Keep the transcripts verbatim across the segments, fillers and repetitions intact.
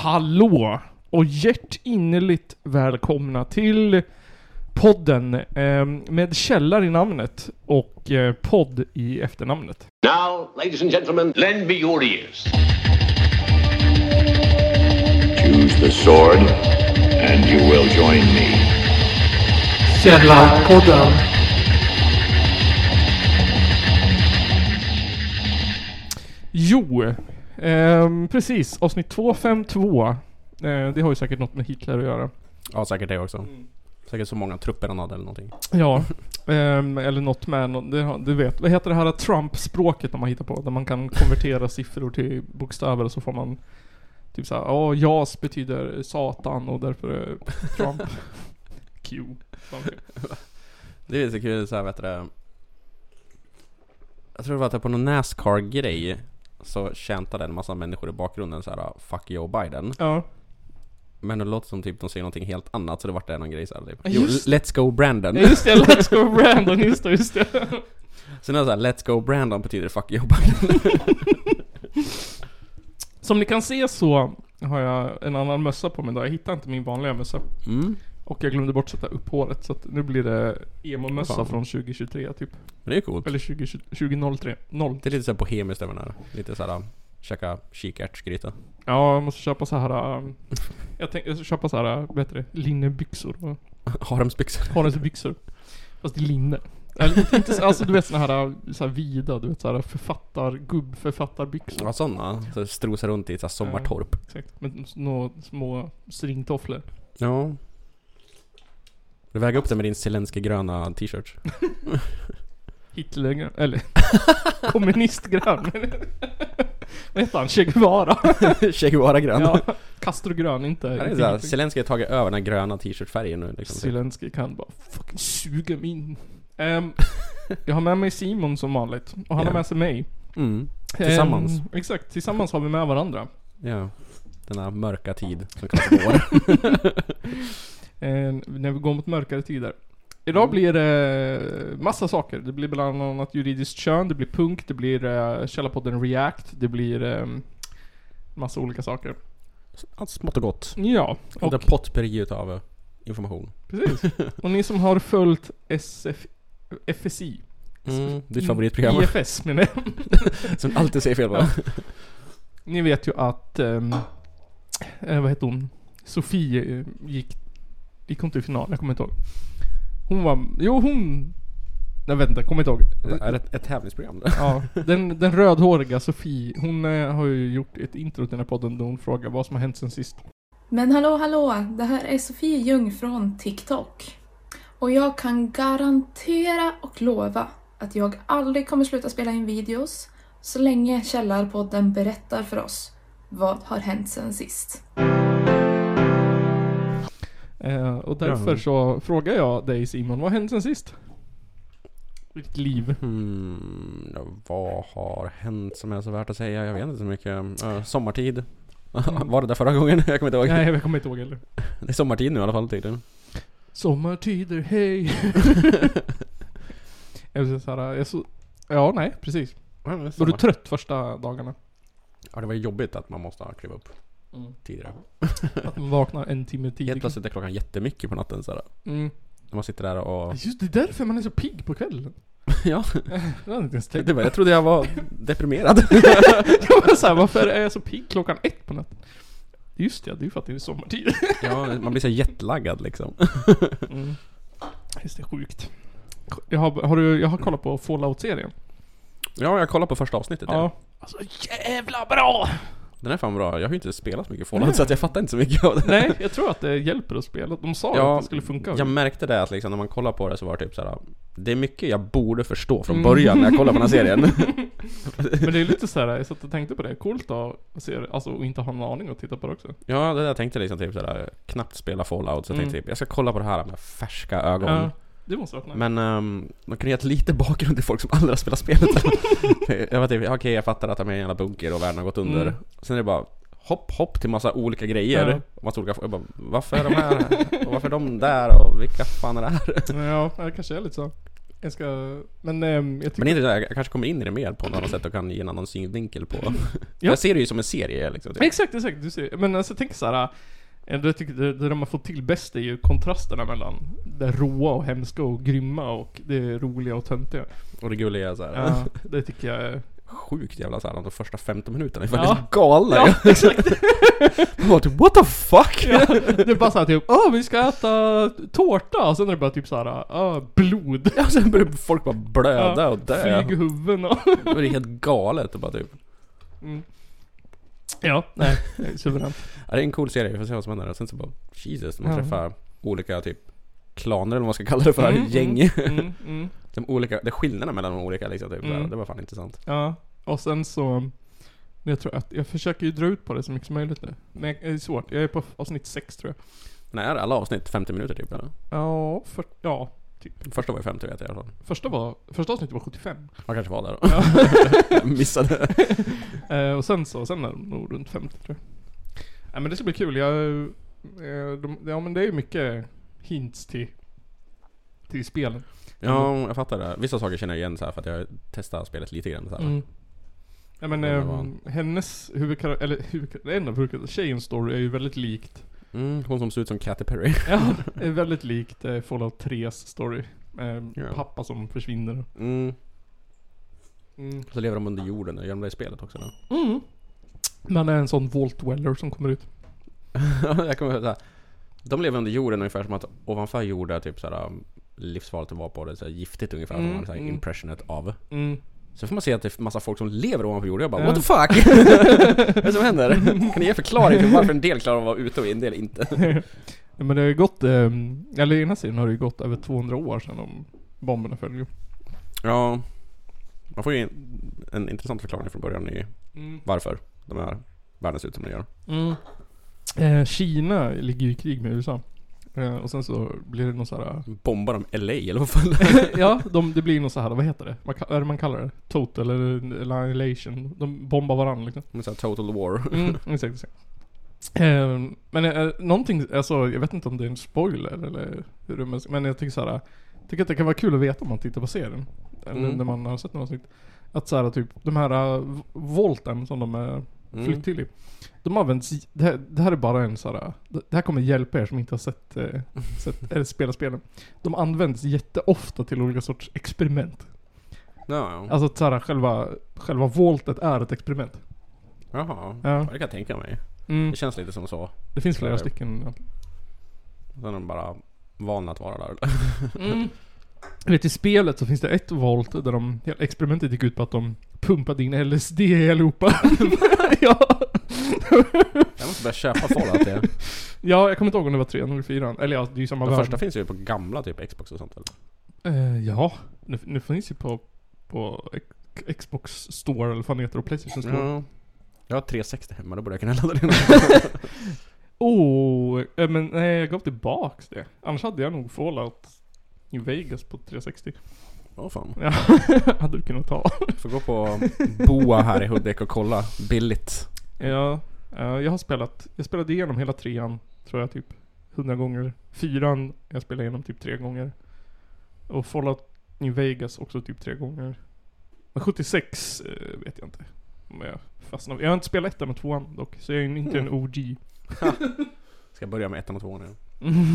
Hallå och hjärtinnerligt välkomna till podden eh, med källar i namnet och eh, podd i efternamnet. Now, ladies and gentlemen, lend me your ears. Choose the sword and you will join me. Källarpodden. Jo, eh, precis. Avsnitt tvåhundrafemtiotvå. Eh, det har ju säkert något med Hitler att göra. Ja, säkert det också. Mm. Säkert så många trupper han hade eller någonting. Ja, eh, eller något med no- det, du vet, vad heter det här Trump-språket när man hittar på? Där man kan konvertera siffror till bokstäver och så får man typ såhär, ja, oh, jas betyder satan och därför är Trump Q. Okay. Det är så kul så här, vet du det. Jag tror det var att det på någon NASCAR-grej så käntade en massa människor i bakgrunden så här, fuck Joe Biden. Ja. Men det låter som typ de säger någonting helt annat, så det vart det någon grej så här, typ. Ja, Jo, let's go Brandon. Just det, let's go Brandon, just det, just det. Sen är det så här, let's go Brandon betyder fuck Joe Biden. Som ni kan se så har jag en annan mössa på mig då. Jag hittar inte min vanliga mössa. Mm. Och jag glömde bort sätta upp håret, så att nu blir det emo-mössa Fan. från tjugohundratjugotre typ. Men det är coolt. Eller tjugo tjugohundratre. Noll. Det är lite så här bohemiskt över den här. Lite så här, käka kikärtsgryta. Ja, jag måste köpa så här. Um, jag tänkte jag ska köpa så här, vad heter det? Linnebyxor. Haremsbyxor. Haremsbyxor. Fast i linne. Eller, inte, så- alltså du vet såna här, så här vida, du vet så här författar, gubbförfattarbyxor. Ja, sådana. Så strosar runt i ett så här sommartorp. Exakt. Med några små stringtofflor. Ja. Du väger upp det med din Zelensky gröna t-shirt. Hitlergrön, eller kommunistgrön. Vad heter han? Che Guevara. Che Guevara grön. Ja, Castrogrön, inte. Det är så här, Zelensky har tagit över den här gröna t-shirt-färgen nu liksom. Zelensky kan bara fucking suga min. Um, jag har med mig Simon som vanligt. Och han Ja. har med sig mig. Mm. Tillsammans. Um, exakt, tillsammans har vi med varandra. Ja. Denna mörka tid som kallas vår. um, När vi går mot mörkare tider. Idag blir det massa saker. Det blir bland annat juridiskt kön. Det blir punk. Det blir uh, Källarpodden React. Det blir um, massa olika saker. Allt smått och gott. Ja, Och och det potpurri utav uh, information. precis. Och ni som har följt S F, F S I. Mm, ditt favoritprogram. I F S menar jag. Som alltid säger fel va? Ni vet ju att um, eh, vad heter hon? Sofie eh, gick gick hon till final, jag kommer inte ihåg. Hon var, jo hon jag vet inte, jag kommer inte ihåg. Är det ett, ett tävlingsprogram då? Ja, den, den rödhåriga Sofie, hon eh, har ju gjort ett intro till den här podden där hon frågar vad som har hänt sen sist. Men hallå hallå, det här är Sofie Ljung från TikTok. Och jag kan garantera och lova att jag aldrig kommer sluta spela in videos så länge Källarpodden berättar för oss vad har hänt sen sist. Eh, och därför Ja. så frågar jag dig Simon, vad har hänt sen sist? I ditt liv. Hmm, ja, vad har hänt som är så värt att säga? Jag vet inte så mycket. Uh, sommartid. Var det där förra gången? Jag kommer inte ihåg. Nej, jag kommer inte ihåg heller. Det är sommartid nu i alla fall tydligen. Sommartider, hej. Jag vill säga såhär, jag så, ja, nej, precis. Ja, det är Var du sommar. trött första dagarna? Ja, det var jobbigt att man måste kliva upp Mm. tidigare. Att man vaknar en timme Helt tidigare. plötsligt är klockan jättemycket på natten såhär. Mm. När man sitter där och... Just det, är därför man är så pigg på kvällen. Ja, Jag hade inte ens tänkt. det var, jag trodde jag var deprimerad. Jag var såhär, varför är jag så pigg klockan ett på natten? Just det, det är ju för att det är sommartid. Ja, man blir så jetlaggad liksom. Mm. Just det, sjukt. Jag har, har du, jag har kollat på Fallout-serien. Ja, jag kollade på första avsnittet. Ja. Ja. Alltså jävla bra! Den är fan bra. Jag har ju inte spelat så mycket Fallout så att jag fattar inte så mycket av det. Nej, jag tror att det hjälper att spela. De sa Ja, att det skulle funka. Jag märkte det att liksom, när man kollar på det så var det typ såhär. Det är mycket jag borde förstå från Mm. början när jag kollar på den här serien. Men det är lite så här, jag satt och tänkte på det. Coolt att se det, alltså och inte ha någon aning att titta på det också. Ja, det där jag tänkte liksom typ såhär. Knappt spela Fallout så jag tänkte Mm. typ, jag ska kolla på det här med färska ögon. Ja, det måste vara nice. Men um, man kan ge ett lite bakgrund till folk som aldrig har spelat spelet. Jag var typ, okej okay, jag fattar att de är en jävla bunker och världen har gått under. Mm. Sen är det bara hopp, hopp till massa olika grejer. Ja. Massa olika, jag bara, varför är de här? Och varför är de där? Och vilka fan är det här? Ja, det kanske är lite så. Jag ska... Men ehm, jag tycker... Men inte det, jag kanske kommer in i det mer på något annat sätt och kan ge en annan synvinkel på. Ja. Jag ser det ju som en serie liksom. Typ. Exakt, exakt. Du ser. Men alltså, jag tänker så här. äh, Det, tycker, det, det de har fått till bäst är ju kontrasterna mellan det råa och hemska och grymma och det roliga och töntiga. Och det gulliga så här. Ja, det tycker jag är... Sjukt jävla så här, de första femton minuterna är Ja. faktiskt galna. Ja, exakt. Man bara typ, what the fuck? Ja, det är bara såhär typ, åh vi ska äta tårta. Och sen är det bara typ såhär, åh blod. Ja, sen börjar folk bara blöda Ja, och dö. flyg huvuden och... Det är helt galet och bara typ. Mm. Ja, nej, det är suveränt. Ja, det är en cool serie, vi får se vad som händer. Och sen så bara, Jesus, man Ja. träffar olika typ klaner eller vad man ska kalla det för, Mm, gäng. Mm, mm. De olika, det är skillnaderna mellan de olika liksom, typ, Mm. så här, det var fan intressant. Ja, och sen så... Jag tror att jag försöker ju dra ut på det så mycket som möjligt nu. Men det är svårt, jag är på avsnitt sex tror jag. Nej, är alla avsnitt femtio minuter typ eller? Ja, för, ja, typ. Första var ju femtio vet jag i alla fall. Första, var, första avsnittet var sjuttiofem. Man kanske var där då. Ja. Jag missade. eh, och sen så, sen är det nog runt femtio tror jag. Nej men det ska bli kul, jag... Eh, de, ja men det är ju mycket hints till... Till spelen. Ja, jag fattar det. Vissa saker känner jag igen så här för att jag testar spelet lite grann så här. Mm. Ja men Ja, det eh, var- hennes huvudkaraktär, eller huvudkaraktär, en av huvudkaraktärerna, tjejens story är ju väldigt likt. Mm, hon som ser ut som Katy Perry. Ja, är väldigt likt eh, Fallout tres story. Eh, Ja. Pappa som försvinner. Mm. Mm. Så lever de under jorden och gör de det i spelet också då. Mm. Man är en sån Vault Dweller som kommer ut. Jag kommer ihåg så här. De lever under jorden ungefär som att ovanför jorden typ så här um, livsfarligt att vara på det så här, giftigt ungefär Mm, som man så här, mm. impressionet av. Mm. Så får man se att det är massa folk som lever ovanför jorden. Jag bara, Ja. what the fuck? Vad är det som händer? Kan ni ge förklaring till varför en del klarar att vara ute och en del inte? Ja, men det har ju gått, eh, eller i ena sidan har det ju gått över tvåhundra år sedan de bomberna föll. Ja. Man får ju en, en intressant förklaring från början i Mm. varför de här världen ser ut som de gör. Mm. Eh, Kina ligger ju i krig med U S A. Eh, och sen så blir det någon så här. Bombar de L A eller vad fan? Ja, de, det blir någon så här, vad heter det? Vad ka- är det man kallar det? Total eller annihilation. De bombar varandra liksom. Med så här total war. Mm, exakt, exakt. Eh, men eh, någonting, alltså jag vet inte om det är en spoiler eller hur det är, men jag tycker så här, jag tycker att det kan vara kul att veta om man tittar på serien. Eller Mm. när man har sett något avsnitt. Att så här, typ, de här uh, volten som de är Mm. flytt till i. De används, det här, det här är bara en så här, det här kommer hjälpa er som inte har sett, eh, sett eller spelat spelen. De används jätteofta till olika sorts experiment. Ja, ja. Alltså att så här, själva, själva voltet är ett experiment. Jaha. Ja. Ja. Det kan jag tänka mig. Mm. Det känns lite som så. Det finns flera Ja. stycken. Sen är de bara vana att vara där. Mm. Jag vet, i spelet så finns det ett volt där de, hela experimentet gick ut på att de pumpade in L S D i allihopa. Ja. Jag måste börja köpa Fallout det. Ja, jag kommer inte ihåg om det var tre eller fyra. Eller ja, det är ju samma De värld. första finns ju på gamla typ Xbox och sånt eller? Eh, ja, nu, nu finns ju på, på X- Xbox Store eller vad fan det heter och Playstation Store. Ja. Jag har tre sextio hemma, då borde jag kunna ladda det. Oh, eh, men nej, jag gav tillbaks det. Annars hade jag nog Fallout i Vegas på tre sextio. Åh fan. Ja, hade du kunnat ta. Får gå på Boa här i Hudik och kolla. Billigt. Ja, eh, jag har spelat, jag spelade igenom hela trean, tror jag typ hundra gånger. Fyran, jag spelade igenom typ tre gånger. Och Fallout i Vegas också typ tre gånger. Men sjuttiosex eh, vet jag inte om jag fastnar. Jag har inte spelat ettan och tvåan dock, så jag är inte en O G. Ska jag börja med ettan och tvåan nu?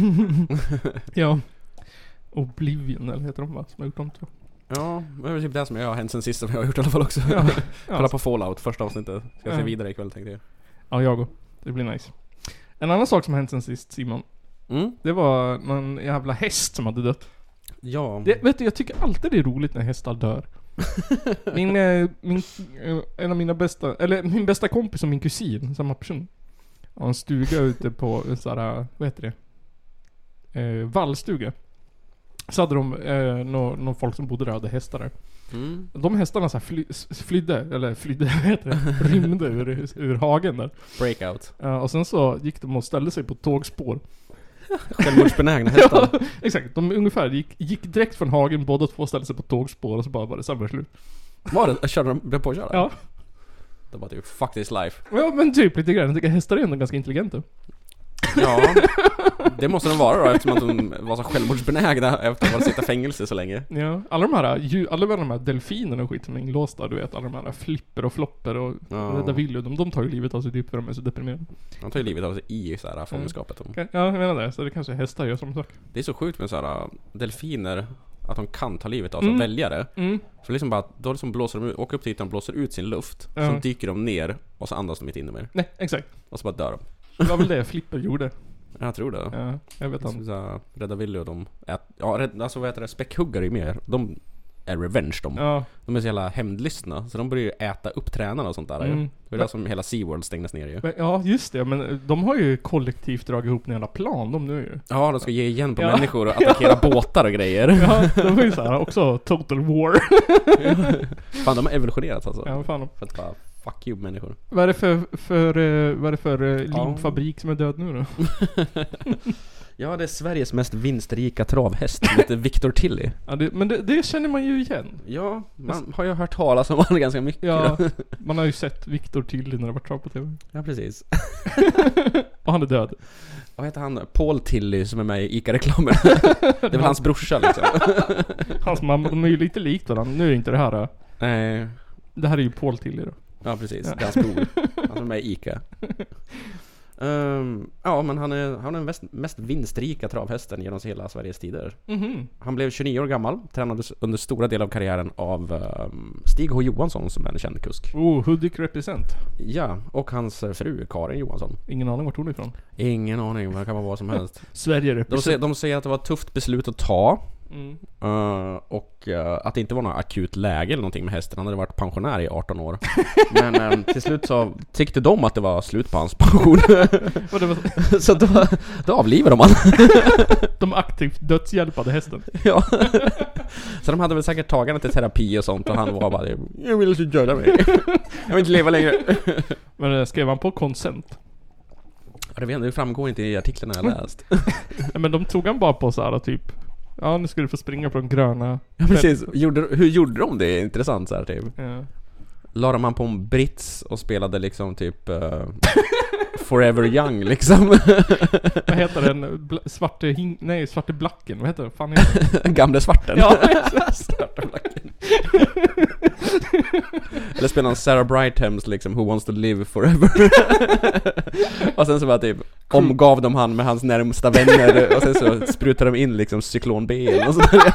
Ja. Oblivion eller heter de va? Som har gjort dem tror jag. Ja, det är typ det som jag har hänt sen sist som jag har gjort i alla fall också. Ja, Kolla ja. på Fallout, första avsnittet. Ska jag se Ja. vidare ikväll tänkte jag. Ja, jag och. Det blir nice. En annan sak som har hänt sen sist, Simon. Mm? Det var någon jävla häst som hade dött. Ja. Det, vet du, jag tycker alltid det är roligt när hästar dör. Min, eh, min, eh, en av mina bästa, eller min bästa kompis och min kusin, samma person. Har en stuga ute på en sån här, vad heter det? Eh, vallstuga. Så hade de, eh, någon nå folk som bodde där hade hästar där. Mm. De hästarna så här fly, flydde, eller flydde, vad heter det? Rymde ur, ur hagen där. Breakout. Ja, och sen så gick de och ställde sig på tågspår. Självmordsbenägna hästar. Ja, exakt. De ungefär gick, gick direkt från hagen, båda två ställde sig på tågspår och så bara var det samma slut. Var det? Körde de? Blev påkörda? Ja. Det var typ fuck this life. Ja men typ lite grann. Jag tycker hästar är ändå ganska intelligenta. Ja, det måste de vara då, eftersom att de var så självmordsbenägna efter att ha suttit i fängelse så länge. Ja, alla de här, ju- alla de här delfinerna och skit som är inlåsta, du vet, alla de här flipper och flopper och Ja. Rädda Willy, de, de tar ju livet av sig typ för de är så deprimerade. De tar ju livet av sig i så här fångenskapet. Ja, jag menar det, så det kanske hästar gör som sak. Det är så sjukt med så här delfiner, att de kan ta livet av sig Mm. och välja det. Mm. För liksom bara, då liksom blåser de ut, åker upp dit och blåser ut sin luft. Ja. Så dyker de ner och så andas de mitt inne mer. Nej, exakt. Och så bara dör de. Det var väl det Flipper gjorde. Jag tror det. Ja, jag vet Så, inte. så här, Rädda Willy och de ät, ja, rädd, alltså vad heter det, späckhuggare är mer. De är revenge de. Ja, De är så jävla hämndlystna. Så de börjar ju äta upp tränarna och sånt där. Mm. ju. Det var det som hela SeaWorld stängdes ner ju. men, ja, just det. Men de har ju kollektivt dragit ihop en jävla plan, de nu ju. Ja, de ska ge igen på Ja. människor och attackera båtar och grejer. Ja, de var ju såhär också total war. Fan, de har evolutionerat alltså. Ja, vad fan. För att bara, fuck you människor. Vad är det för, för, eh, vad är det för eh, Ja. limfabrik som är död nu då? Ja, det är Sveriges mest vinstrika travhäst. Som heter Victor Tilly. Ja, det, men det, det känner man ju igen. Ja, man har ju hört talas om honom ganska mycket. Ja, då. man har ju sett Victor Tilly när det var trav på tv. Ja, precis. Och han är död. Vad heter han? Paul Tilly som är med i ICA-reklamen. Det är väl hans brorsa liksom. Hans mamma, de är ju lite likt varandra. Nu är det inte det här. eh, Nej. Det här är ju Paul Tilly då. Ja, precis. Det är hans bror. Han som är med i ICA. Um, ja, men han är, han är den mest, mest vinstrika travhästen genom hela Sveriges tider. Mhm. Han blev tjugonio år gammal, tränades under stora delar av karriären av um, Stig H. Johansson som är en känd kusk. Oh, Hudik represent. Ja, och hans fru Karin Johansson. Ingen aning vart hon är ifrån. Ingen aning, vad kan vara vad som helst. Sverige De represent. säger, de säger att det var ett tufft beslut att ta. Mm. Uh, och uh, att det inte var något akut läge eller någonting med hästen. Han hade varit pensionär i arton år. Men um, till slut så tyckte de att det var slut på hans pension. Och det var, Så då, då avlivade de han. de aktivt dödshjälpade hästen. Ja. Så de hade väl säkert tagit henne till terapi och sånt. Och han var bara, jag vill inte döda mig. Jag vill inte leva längre. Men eh, skrev han på consent? Ja, det, vet, det framgår inte i artiklarna jag läst. Nej, men de tog han bara på så här typ. Ja, nu ska du få springa på de gröna. Ja, precis. Gjorde, hur gjorde de det? Intressant så här typ. Ja. La man på en brits och spelade liksom typ uh, Forever Young liksom. Vad heter den? Bla- svarte hing... Nej, svarte blacken. Vad heter det? Fan heter det? Gamle svarten. Ja, Svarta blacken. Eller spelade han Sarah Brighthems liksom Who Wants to Live Forever. Och sen så bara typ omgav de han med hans närmsta vänner. Och sen så sprutade de in liksom cyklon B och sådär.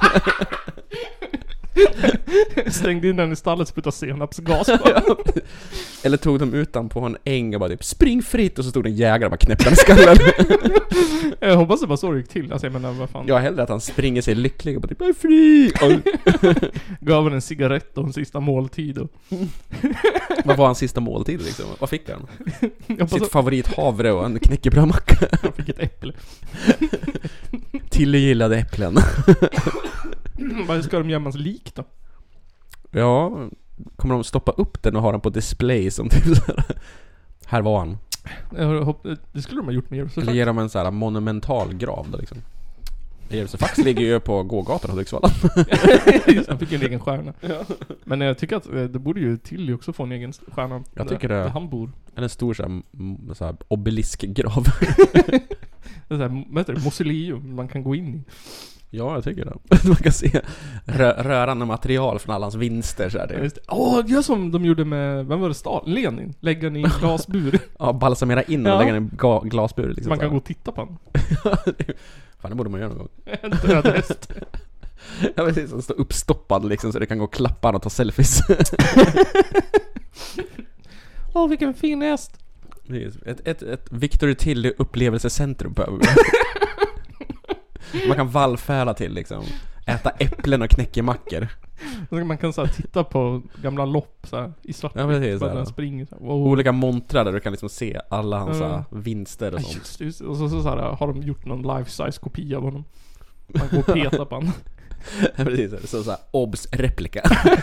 Stängde in den i stallet och sprutade senapsgas. Ja. Eller tog de ut den på en äng och bara typ spring fritt. Och så stod det en jägare och bara knäppte den i skallen. Jag hoppas det var så det gick till. Alltså jag menar, vad fan. Jag hellre att han springer sig lycklig och bara typ jag är fri. Och Gav en cigarett och en sista måltid. Och... vad var hans sista måltid liksom? Vad fick han? jag hoppas Sitt att favorit havre och en knäckebrödmacka. han fick ett äpple. Till gillade äpplen. Vad ska de gömma hans lik då? Ja, kommer de stoppa upp den och ha den på display som typ såhär, här var han. Jag hopp... Det skulle de ha gjort med Eller Jerusalem. ge dem en sån här monumental grav då liksom. Jerusalem ligger ju på gågatan och Hudiksvall. Han fick ju en egen stjärna. Men jag tycker att eh, det borde ju till också få en egen stjärna. Jag tycker där, det. där han bor. Eller en stor såhär, m- såhär obeliskgrav. Det är så här, vad heter det? Mausoleum man kan gå in i. Ja, jag tycker det. Man kan se rö- rörande material från alla hans vinster så här, det. Just det. Åh, gör som de gjorde med, vem var det? Stal- Lenin. Lägga den i en glasbur. Ja, balsamera in och Ja. lägga den i en ga- glasbur liksom, Man så kan här. gå och titta på den. Fan, det borde man göra någon gång. En död häst. Ja, precis. Den står uppstoppad liksom så det kan gå och klappa och ta selfies. Åh, vilken fin häst. Precis. Ett, ett, ett Victor Tilly upplevelsecentrum behöver vi. Man kan vallfärda till liksom. Äta äpplen och knäckemackor. Man kan så här, titta på gamla lopp så här, i svart. Ja, precis, Bara ja. när han springer så här. Wow. Olika montrar där du kan liksom se alla hans Mm. uh. vinster och Ja, sånt. just, just. Och så, så, så här, har de gjort någon life-size kopia av honom. Man går och petar på honom. Ja, precis. Så såhär, obs replika.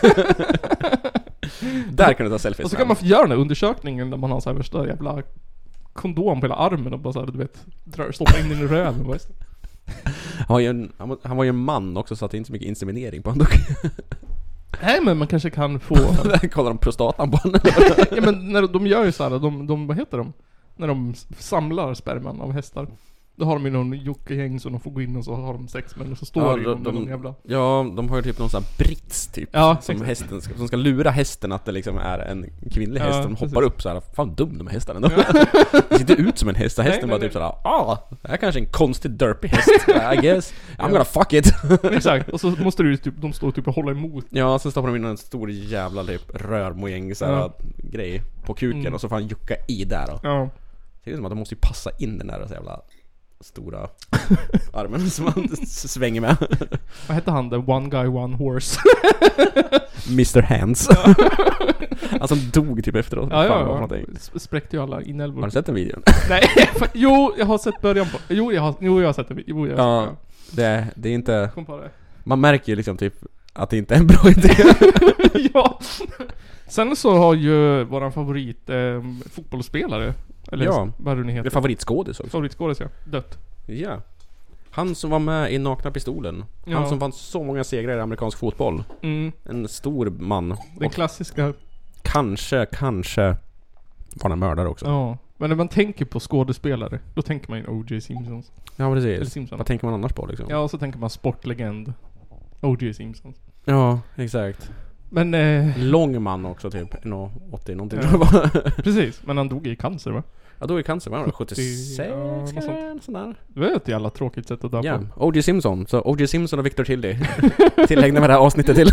Där kan du ta selfies. Och så kan man få göra den här undersökningen när man har så här värsta jävla kondom på hela armen och bara så här, du vet, dra- stoppa in den i röven. Bara. han, var ju en, han, var, han var ju en man också så att det är inte så mycket inseminering på honom. Nej, men man kanske kan få... Kollar de prostatan på honom. Ja, men när de gör ju så här, de, de, vad heter de? När de s- samlar sperman av hästar. Då har de ju någon jockegäng som de får gå in och så har de sex män och så står Ja, det ju de- någon, någon de- jävla... Ja, de har ju typ någon sån här brits typ. Ja, som exakt. hästen ska, som ska lura hästen att det liksom är en kvinnlig Ja, häst. De precis. hoppar upp så här. Fan dum de här hästarna. Det ser inte ut som en häst. Så hästen Nej, bara nej, typ såhär. Ah, det här är kanske en konstig derpy häst. I guess. I'm gonna fuck it. Exakt, och så måste du ju typ, de står typ och hålla emot. Ja, så stoppar de in en stor jävla typ rörmojäng så här Ja. grej på kuken. Mm. Och så får han jucka i där då. Ja. Det är som att de måste ju passa in den där så jävla stora armen som han s- svänger med. Vad hette han? The one guy, one horse. mister Hands. Han som dog typ efteråt. Ja, Fan, ja, vad var ja. någonting. S- Spräckte ju alla inälvor. Har du sett den videon? Nej, jo, jag har sett början på. Jo, jag har, jo, jag har sett det. Jo, jag har Ja, sett det, det är inte... det. Kom på det. Man märker ju liksom typ att det inte är en bra idé. Ja. Sen så har ju våran favorit eh, fotbollsspelare, eller Ja. vad det nu Det är heter. favoritskådis också. Favoritskådis, ja. Dött. Ja. Han som var med i Nakna Pistolen. Ja. Han som vann så många segrar i amerikansk fotboll. Mm. En stor man. Den Och klassiska. kanske, kanske var han en mördare också. Ja. Men när man tänker på skådespelare, då tänker man ju O J Simpson. Ja, Eller precis. Simpson. Vad tänker man annars på liksom? Ja, och så tänker man sportlegend. O J Simpson. Ja, exakt. Men, eh, Lång man också typ. en komma åttio någonting Ja. tror jag det var. precis. Men han dog i cancer, va? Ja, då är cancer. Var det sjuttiosex? Ja, något sånt. Sånt. Sån där. Det var ett jävla tråkigt sätt att dö Ja, på. O J Simpson. Så O J Simpson och Victor Tilly tillägnar med det här avsnittet till.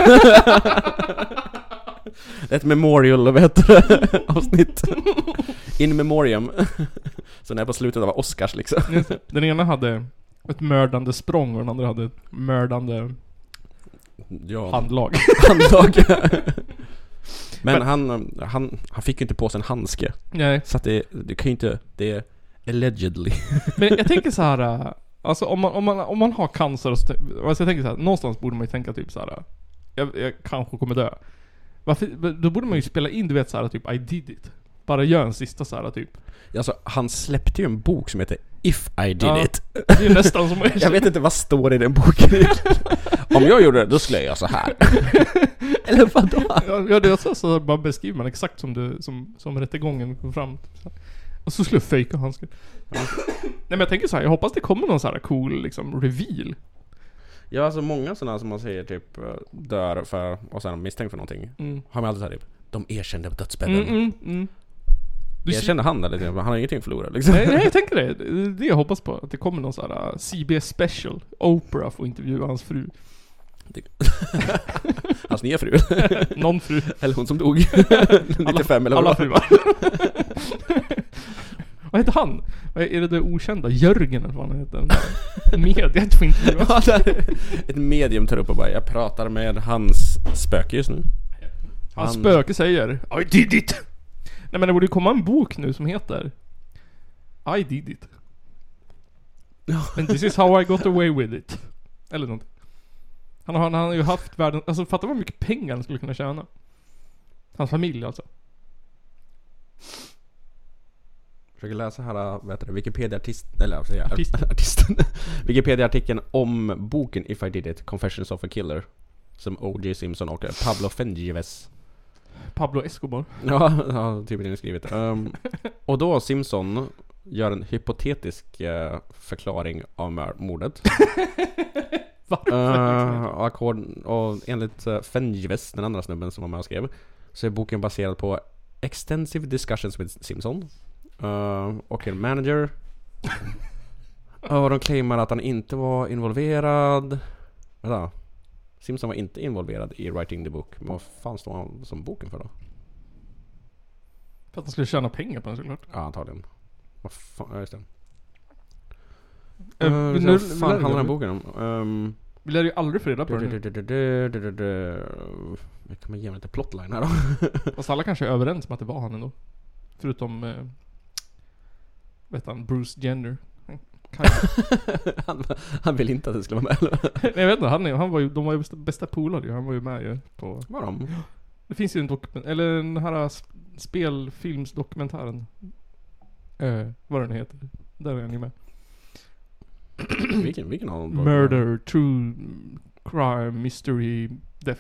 Det är ett memorial, vad heter det? Avsnitt. In memoriam. Så när är på slutet av Oscars liksom. Just det. Den ena hade ett mördande språng och den andra hade ett mördande Ja, handlag. handlag. Men, Men- han, han, han fick ju inte på sig en handske. Nej, Så att det, det kan ju inte, det är allegedly. men jag tänker så här. äh, Alltså om man, om man, om man har cancer och så, alltså jag tänker så här, någonstans borde man ju tänka typ så här. Jag, jag kanske kommer dö. Varför, då borde man ju spela in, du vet så här, typ I did it. Bara gör en sista så här typ. Alltså, han släppte ju en bok som heter If I Did Ja. It. Det är nästan som Jag vet inte vad står i den boken. Om jag gjorde det, då skulle jag göra så här. Eller vadå? Ja, ja, det är så, så bara beskriver man exakt som det, som, som rättegången kom fram. Och så skulle jag fejka handsken. Nej men jag tänker så här, jag hoppas det kommer någon så här cool liksom reveal. Ja, alltså många sådana som man säger typ dör för, och sen misstänkt för någonting. Mm. Har man alltid såhär typ, de erkände på dödsbädden. Mm, mm, mm. Du ser- Erkände han eller liksom, han har ingenting att förlora liksom. Nej, nej, jag tänker det. Det är det jag hoppas på. Att det kommer någon sån här uh, C B S special. Oprah får intervjua hans fru. Hans nya fru. Någon fru. Eller hon som dog. nittiofem eller vad Alla det var. fruar. Vad heter han? Vad är är det det okända? Jörgen eller vad han heter? Den där mediet får intervjua. Ja, där. Ett medium tar upp och bara, jag pratar med hans spöke just nu. Hans Han- spöke säger I did it! Nej men det borde ju komma en bok nu som heter I did it. And this is how I got away with it. Eller någonting. Han har, han har ju haft världen, alltså fatta vad mycket pengar han skulle kunna tjäna. Hans familj alltså. Försöker läsa här, vad heter det, Wikipedia-artist, eller vad säger jag? Artisten. Artisten. Wikipedia-artikeln om boken If I Did It, Confessions of a Killer. Som O J Simpson och Pablo Fengives. Pablo Escobar. Ja, ja typ det ni skrivit. Um, och då Simpson gör en hypotetisk uh, förklaring av mör- mordet. Uh, och, ackord, och enligt uh, Fengives, den andra snubben som var med och skrev, så är boken baserad på extensive discussions with Simpson uh, och en manager. Och de claimar att han inte var involverad. Vänta. Simpson var inte involverad i writing the book. Men vad fan står han som boken för då? För att han skulle tjäna pengar på den såklart. Ja, antagligen. Vad fan, ja just det. Eh, Uh, vill vad du- fan vill handlar du- den här boken om? Um, Vi lär ju aldrig få reda på det nu. Vi kan man ge mig lite plotline här då. Fast alla kanske är överens om att det var han ändå. Förutom eh, vet han, Bruce Jenner. han, han vill inte att det skulle vara med eller? Nej jag vet inte, han, är, han var ju, de var ju bästa, bästa polare ju. Han var ju med ju på... Var de? Det finns ju en dokument, eller den här sp- spelfilmsdokumentären. Eh, vad den heter. Där är han ju med. vilken, vilken av dem? Murder, true crime, mystery, death.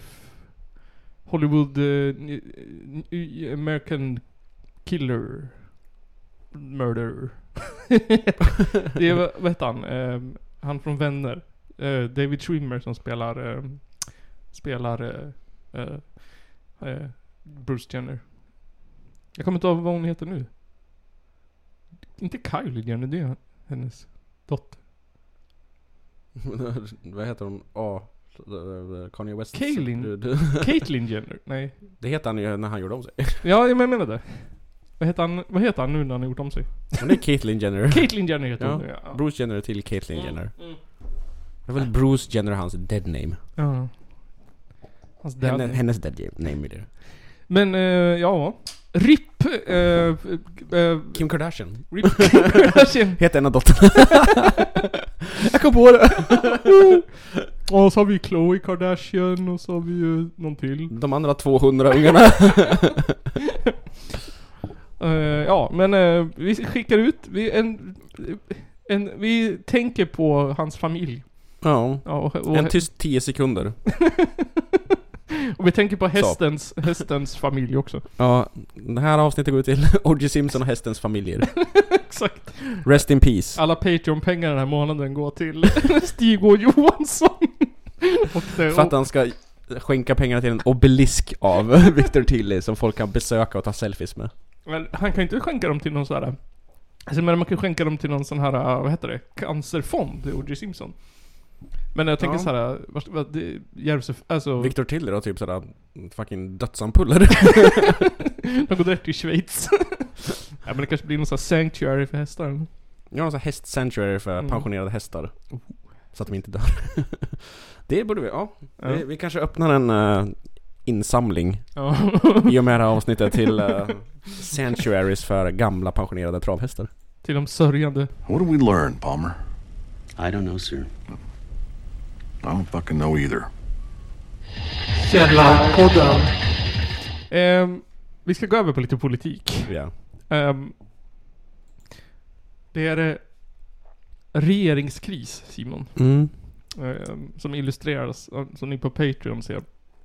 Hollywood, eh, n- n- American killer. murderer. Det är, vad heter han? Eh, han från Vänner. Eh, David Schwimmer som spelar... Eh, spelar... Eh, eh, eh, Bruce Jenner. Jag kommer inte ihåg vad hon heter nu. Inte Kylie Jenner, det är hennes dotter. Vad heter hon? Ja, oh, Kanye West. Caitlyn. Caitlyn Jenner. Nej. Det heter han ju när han gjorde om sig. Ja, jag menar det. Vad heter han, vad heter han nu när han har gjort om sig? Men det är Caitlyn Jenner. Caitlyn Jenner heter ja. hon. Ja. Bruce Jenner till Caitlyn Mm, Jenner. mm. Det är väl Bruce Jenner hans dead name. Ja. Hans dead Henne, name. hennes dead name är det. Men, uh, ja. R I P. Uh, uh, Kim Kardashian. R I P Kim Kardashian. Heter en av dottern. Jag kom på det. Och så har vi Khloe Kardashian och så har vi ju någon till. De andra tvåhundra ungarna. uh, ja, men uh, vi skickar ut vi, en, en, vi tänker på hans familj. Ja, ja och, och, en tyst tio sekunder. Och vi tänker på hästens, hästens familj också. Ja, det här avsnittet går till O J Simpson och hästens familjer. Exakt. Rest in peace. Alla Patreon-pengar den här månaden går till Stig och Johansson. Och det, För att han ska skänka pengar till en obelisk av Victor Tilly som folk kan besöka och ta selfies med. Men han kan ju inte skänka dem till någon sån här... Alltså, men man kan skänka dem till någon sån här, vad heter det? Cancerfond, O J Simpson. Men jag tänker ja. så här, vad, vad, det Järvsö, alltså Victor Tilly då, typ sådär fucking dödsampuller. de går direkt till Schweiz. Ja, men det kanske blir någon sån här sanctuary för hästar. Ja, en sån här häst sanctuary för Mm. pensionerade hästar. Så att de inte dör. Det borde vi, ja. Ja. Vi, vi kanske öppnar en uh, insamling Ja. i och med det här avsnittet till uh, sanctuaries för gamla pensionerade travhästar. Till de sörjande. What do we learn, Palmer? I don't know, sir. I don't fucking know either. Källarpodden. Um, vi ska gå över på lite politik. Ja. Um, det är eh, regeringskris, Simon. Mm. Um, som illustreras, uh, som ni på Patreon ser.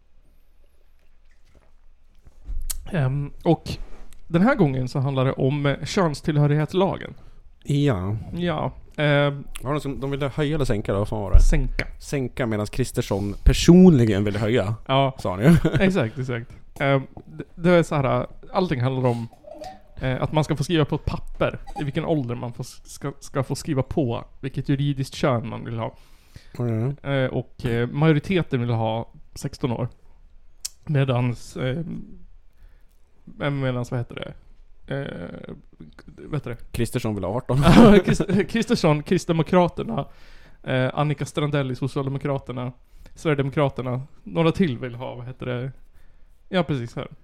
Um, och den här gången så handlar det om uh, könstillhörighetslagen. Ja. Ja. Um, Var det som, de ville höja eller sänka då? Vad fan var det? sänka. Sänka medan Kristersson personligen ville höja. Ja. Sa han ju. Exakt, exakt. Um, det, det är så här, allting handlar om uh, att man ska få skriva på ett papper i vilken ålder man får, ska, ska få skriva på vilket juridiskt kön man vill ha. Mm. Uh, och uh, majoriteten vill ha sexton år. Medans uh, medans vad heter det? Uh, vad heter det? Kristersson ville ha arton. Kristersson, Kristdemokraterna, uh, Annika Strandell i Socialdemokraterna, Sverigedemokraterna, några till vill ha, vad heter det? Ja, precis här.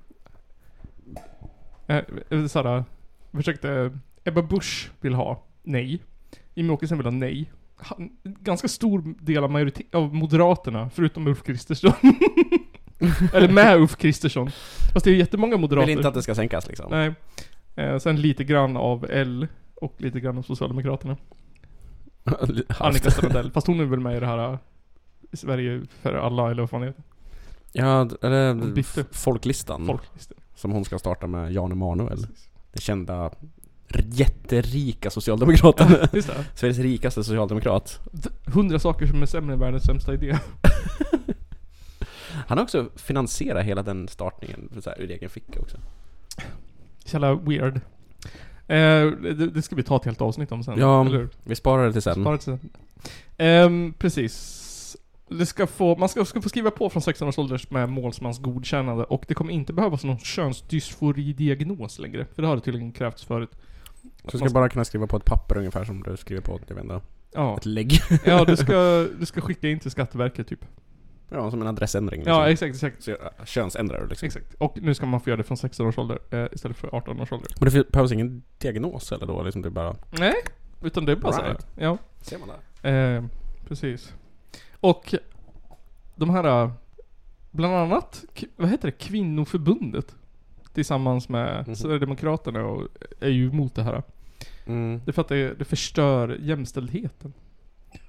Eh, såhär, försökte, Ebba Busch vill ha nej. Jimmie Åkesson vill ha nej. Han, ganska stor del av majoritet av Moderaterna, förutom Ulf Kristersson. Eller med Ulf Kristersson. Fast det är jättemånga moderater. Vill inte att det ska sänkas liksom. Nej. Eh, sen lite grann av L och lite grann av Socialdemokraterna. Annika Strandell. Fast hon är väl med i det här uh, Sverige för alla, eller vad fan heter. Ja, eller Bytte. folklistan. Folklistan. Som hon ska starta med Jan Emanuel. Det kända jätterika socialdemokraten. Ja, just det. Sveriges rikaste socialdemokrat. Hundra saker som är sämre än världens sämsta idé. Han har också finansierat hela den startningen för så här, ur egen ficka också. Jävla weird. Eh, det, det ska vi ta ett helt avsnitt om sen. Ja, eller hur? vi sparar det till sen. Sparar det till sen. Eh, precis. Det ska få, man ska, ska få skriva på från sexton års ålder med målsmans godkännande. Och det kommer inte behövas någon könsdysfori-diagnos längre. För det har det tydligen krävts förut. Så du ska bara kunna skriva på ett papper ungefär som du skriver på, jag vet inte, Ja, ett lägg. ja du, ska, du ska skicka in till Skatteverket typ. Ja, som en adressändring liksom. Ja, exakt, exakt. Så, ja, könsändrar du liksom. Exakt. Och nu ska man få göra det från sexton års ålder eh, istället för arton års ålder. Men det behövs ingen diagnos eller då? Liksom det är bara... Nej, utan det är bara Right. så här. Ja. Ser man det? Eh, precis. Och de här, uh, bland annat, k- vad heter det? Kvinnoförbundet. Tillsammans med Mhm. Sverigedemokraterna och är ju emot det här. Mm. Det är för att det, det förstör jämställdheten.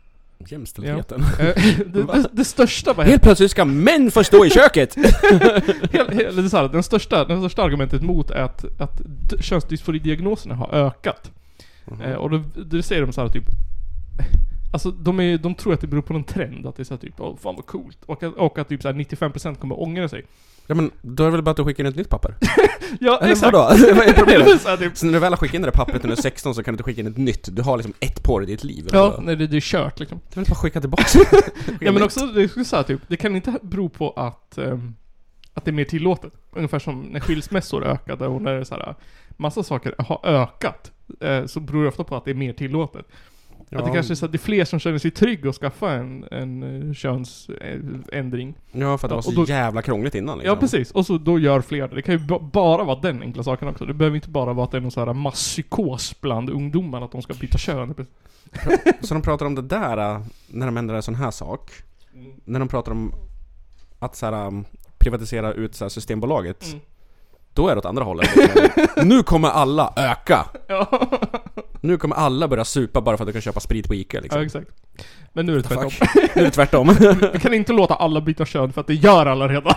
jämställdheten. Ja. Eh, det, det, det största var Helt plötsligt ska män få stå i köket! helt, helt, det är så här, den största, den största argumentet mot är att, att d- könsdysfori-diagnoserna har ökat. Mm. Eh, och då, då säger de så här typ... Alltså de, är, de tror att det beror på någon trend. Att det är så här typ, åh fan vad coolt. Och att, och att typ så här nittiofem procent kommer ångra sig. Ja men då är det väl bara att du skickar in ett nytt papper? Ja, eller exakt. vadå? Vad är problemet? så, här, typ. Så när du väl har skickat in det där pappret när du är sexton så kan du inte skicka in ett nytt. Du har liksom ett på i ditt liv. Ja, nej, det, det är kört liksom. Du vill bara skicka tillbaka. skicka Ja men också, det är så här, typ, det kan inte bero på att, um, att det är mer tillåtet. Ungefär som när skilsmässor ökade och när det är så här, massa saker har ökat. Eh, så beror det ofta på att det är mer tillåtet. Ja. Att det kanske är så att det är fler som känner sig trygg att skaffa en, en könsändring. Ja, för att det var så då, jävla krångligt innan liksom. Ja, precis. Och så då gör fler det. Det kan ju b- bara vara den enkla saken också. Det behöver inte bara vara att det är någon så här masspsykos bland ungdomar att de ska byta kön. Så de pratar om det där när de ändrar en sån här sak. Mm. När de pratar om att så här, privatisera ut så här, Systembolaget. Mm. Då är det åt andra hållet. Nu kommer alla öka. Ja. Nu kommer alla börja supa bara för att du kan köpa sprit på Ica liksom. Ja, exakt. Men nu är det tvärtom. Nu är det tvärtom. Vi kan inte låta alla byta kön för att det gör alla redan.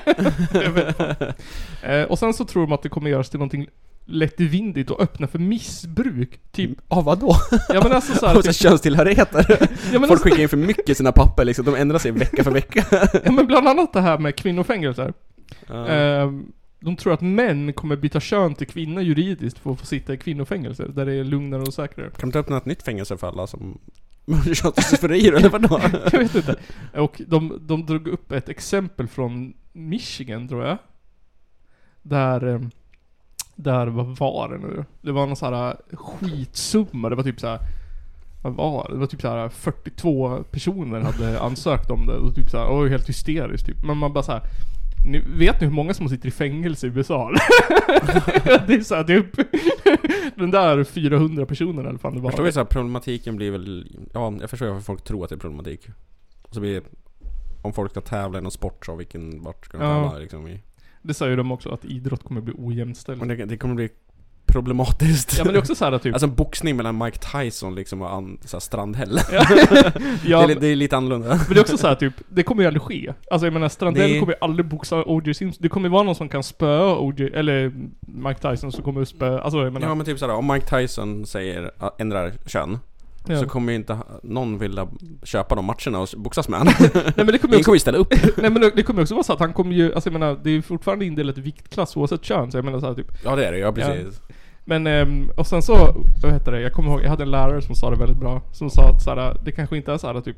eh, och sen så tror de att det kommer göras till någonting lättvindigt och öppna för missbruk. Typ, av vad då? Ja men alltså såhär... Och så könstillhörigheter. Ja, Folk alltså... skickar in för mycket sina papper liksom. De ändrar sig vecka för vecka. Ja men bland annat det här med kvinnofängelser. Uh. Eh, de tror att män kommer byta kön till kvinnor juridiskt för att få sitta i kvinnofängelser där det är lugnare och säkrare. Kan de ta öppna ett nytt fängelse för alla som för er eller vadå? Jag vet inte. Och de, de drog upp ett exempel från Michigan tror jag. Där där vad var det nu? Det var någon sån här skitsumma. Det var typ så här, vad var det? Det var typ så här fyrtiotvå personer hade ansökt om det och typ så här, åh, helt hysteriskt typ. Men man bara så här, ni, vet ni hur många som sitter i fängelse i U S A? Det är så här, typ den där fyrahundra personerna eller fan det var. Förstår vi så här, problematiken blir väl, ja, jag förstår varför folk tror att det är problematik. Och så blir om folk ska tävla i någon sport så vilken vart ska de ja. tävla liksom i. Det säger de också att idrott kommer bli ojämställd. Men det, det kommer bli problematiskt. Ja men det är också så här typ. Alltså en boxning mellan Mike Tyson liksom och an, så här Strandhäll. Ja. Ja, det, är, det är lite annorlunda. Men det är också så här typ, det kommer ju aldrig ske. Alltså jag menar Strandhäll det... kommer ju aldrig boxa O J Simpson. Det kommer ju vara någon som kan spöa O J eller Mike Tyson som kommer att spöa. Alltså jag menar. Ja men typ så här, om Mike Tyson säger ändrar kön. Ja. Så kommer ju inte någon vilja köpa de matcherna och boxas med han. Nej, men det kommer ju också ställa upp. Nej men det kommer också vara så att han kommer ju, alltså jag menar, det är fortfarande indelat i viktklass oavsett kön, så jag menar så här, typ. Ja det är det, ja precis. Ja. Men um, och sen så, vad heter det? Jag kommer ihåg, jag hade en lärare som sa det väldigt bra, som sa att så här, det kanske inte är så här typ,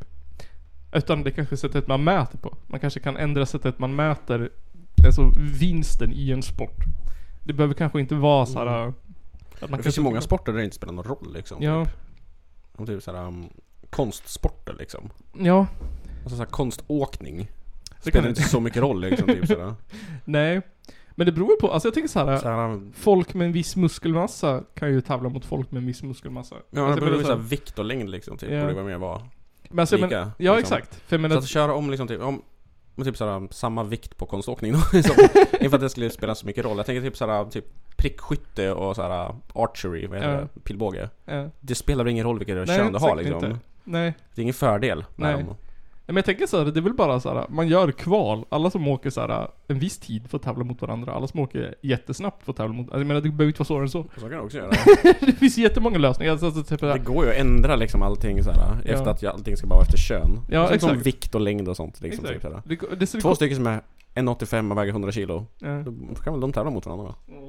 utan det kanske är sättet man mäter på. Man kanske kan ändra sättet man mäter, alltså vinsten i en sport. Det behöver kanske inte vara så här. Mm. Att man det finns ju många sporter där det inte spelar någon roll liksom. Ja. Typ. Om typ såhär um, konstsporter liksom. Ja. Alltså såhär konståkning. Det spelar inte så mycket roll liksom typ sådär. Nej. Men det beror på, alltså jag tänker såhär, såhär um, folk med en viss muskelmassa kan ju tävla mot folk med en viss muskelmassa. Ja, alltså, det beror på såhär vikt och längd liksom typ. Ja. Borde det vara mer vara men alltså, lika. Men, ja liksom. exakt. För men så att, att köra om liksom typ, om med typ såhär samma vikt på konståkning då. Inför att det skulle spela så mycket roll. Jag tänker typ såhär typ prickskytte och såhär archery, vad heter ja. det? Pilbåge. Ja. Det spelar ingen roll vilket kön du har liksom. Inte. Nej. Det är ingen fördel. Nej. Men jag tänker så här, det är väl bara så här, man gör kval. Alla som åker så här en viss tid får tävla mot varandra. Alla som åker jättesnabbt får tävla mot. Alltså, jag menar, det behöver inte vara svårare än så. Så kan det också göra. Det finns jättemånga lösningar. Alltså, alltså, typ det går ju att ändra liksom allting så här, ja. Efter att allting ska bara vara efter kön. Ja, exakt. Som vikt och längd och sånt liksom, typ, så här. Det, det, Två stycken som är en åttiofem och väger hundra kilo. Ja. Då kan väl de tävla mot varandra. Mm.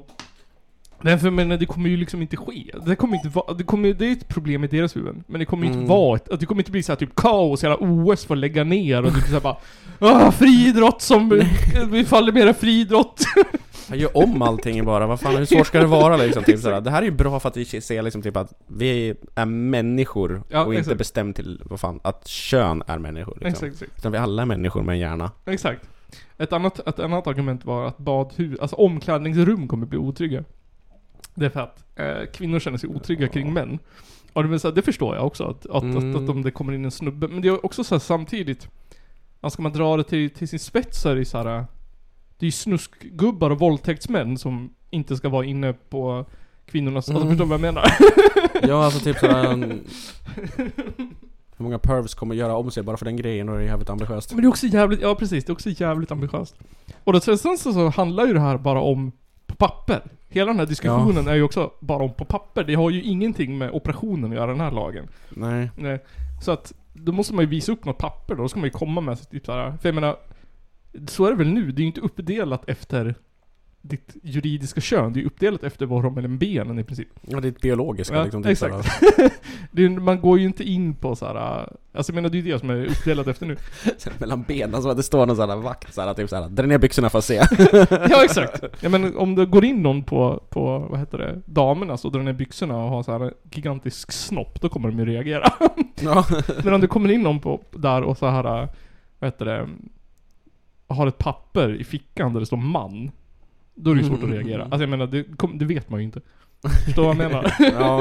Nej, för men det kommer ju liksom inte ske. Det kommer inte vara, det kommer, det är ett problem i deras huvuden. Men det kommer mm. inte vara ett, det kommer inte bli så här typ kaos, hela O S får lägga ner och typ så här bara ah, friidrott som vi faller mera friidrott. Jag gör om allting bara. Vad fan, hur svårt ska det vara liksom, typ sådär. Det här är ju bra för att vi ser liksom typ att vi är människor, ja, och inte bestämt till vad fan att kön är människor liksom. Exakt, exakt. Utan vi alla är människor med en hjärna. Exakt. Ett annat, ett annat argument var att badhus, alltså omklädningsrum kommer bli otrygga. Det är för att eh, kvinnor känner sig otrygga kring män. Och det, så här, det förstår jag också, att, att, mm. att, att om det kommer in en snubbe. Men det är också så här, samtidigt, ska man dra det till, till sin spets så är det så här, det är ju snuskgubbar och våldtäktsmän som inte ska vara inne på kvinnornas, mm. alltså förstår du vad jag menar? Ja, alltså typ sådär Hur många pervs kommer göra om sig bara för den grejen, och det är jävligt ambitiöst. Men det är också jävligt, ja precis, det är också jävligt ambitiöst. Och det, sen så, så handlar ju det här bara om på papper. Hela den här diskussionen ja. är ju också bara om på papper. Det har ju ingenting med operationen att göra, den här lagen. Nej. Nej. Så att då måste man ju visa upp något papper då. Då ska man ju komma med typ såhär. För jag menar, så är det väl nu. Det är ju inte uppdelat efter ditt juridiska kön. Det är ju uppdelat efter vad de mellan benen i princip. Ja, det är ett biologiska ja, liksom. Exakt. det är, man går ju inte in på såhär. Alltså jag menar, det är ju det som är uppdelat efter nu. Mellan benen, så att det står någon sån här vakt såhär, typ såhär, dra ner byxorna för att se. Ja, exakt. Ja, men om det går in någon på, på vad heter det, damerna, så drar ner byxorna och har så här gigantisk snopp, då kommer de ju reagera. Ja. Men om det kommer in någon på där och så här, vad heter det, har ett papper i fickan där det står man, då är det ju svårt att reagera. Alltså jag menar, det, kom, det vet man ju inte. Förstår vad jag menar? Ja.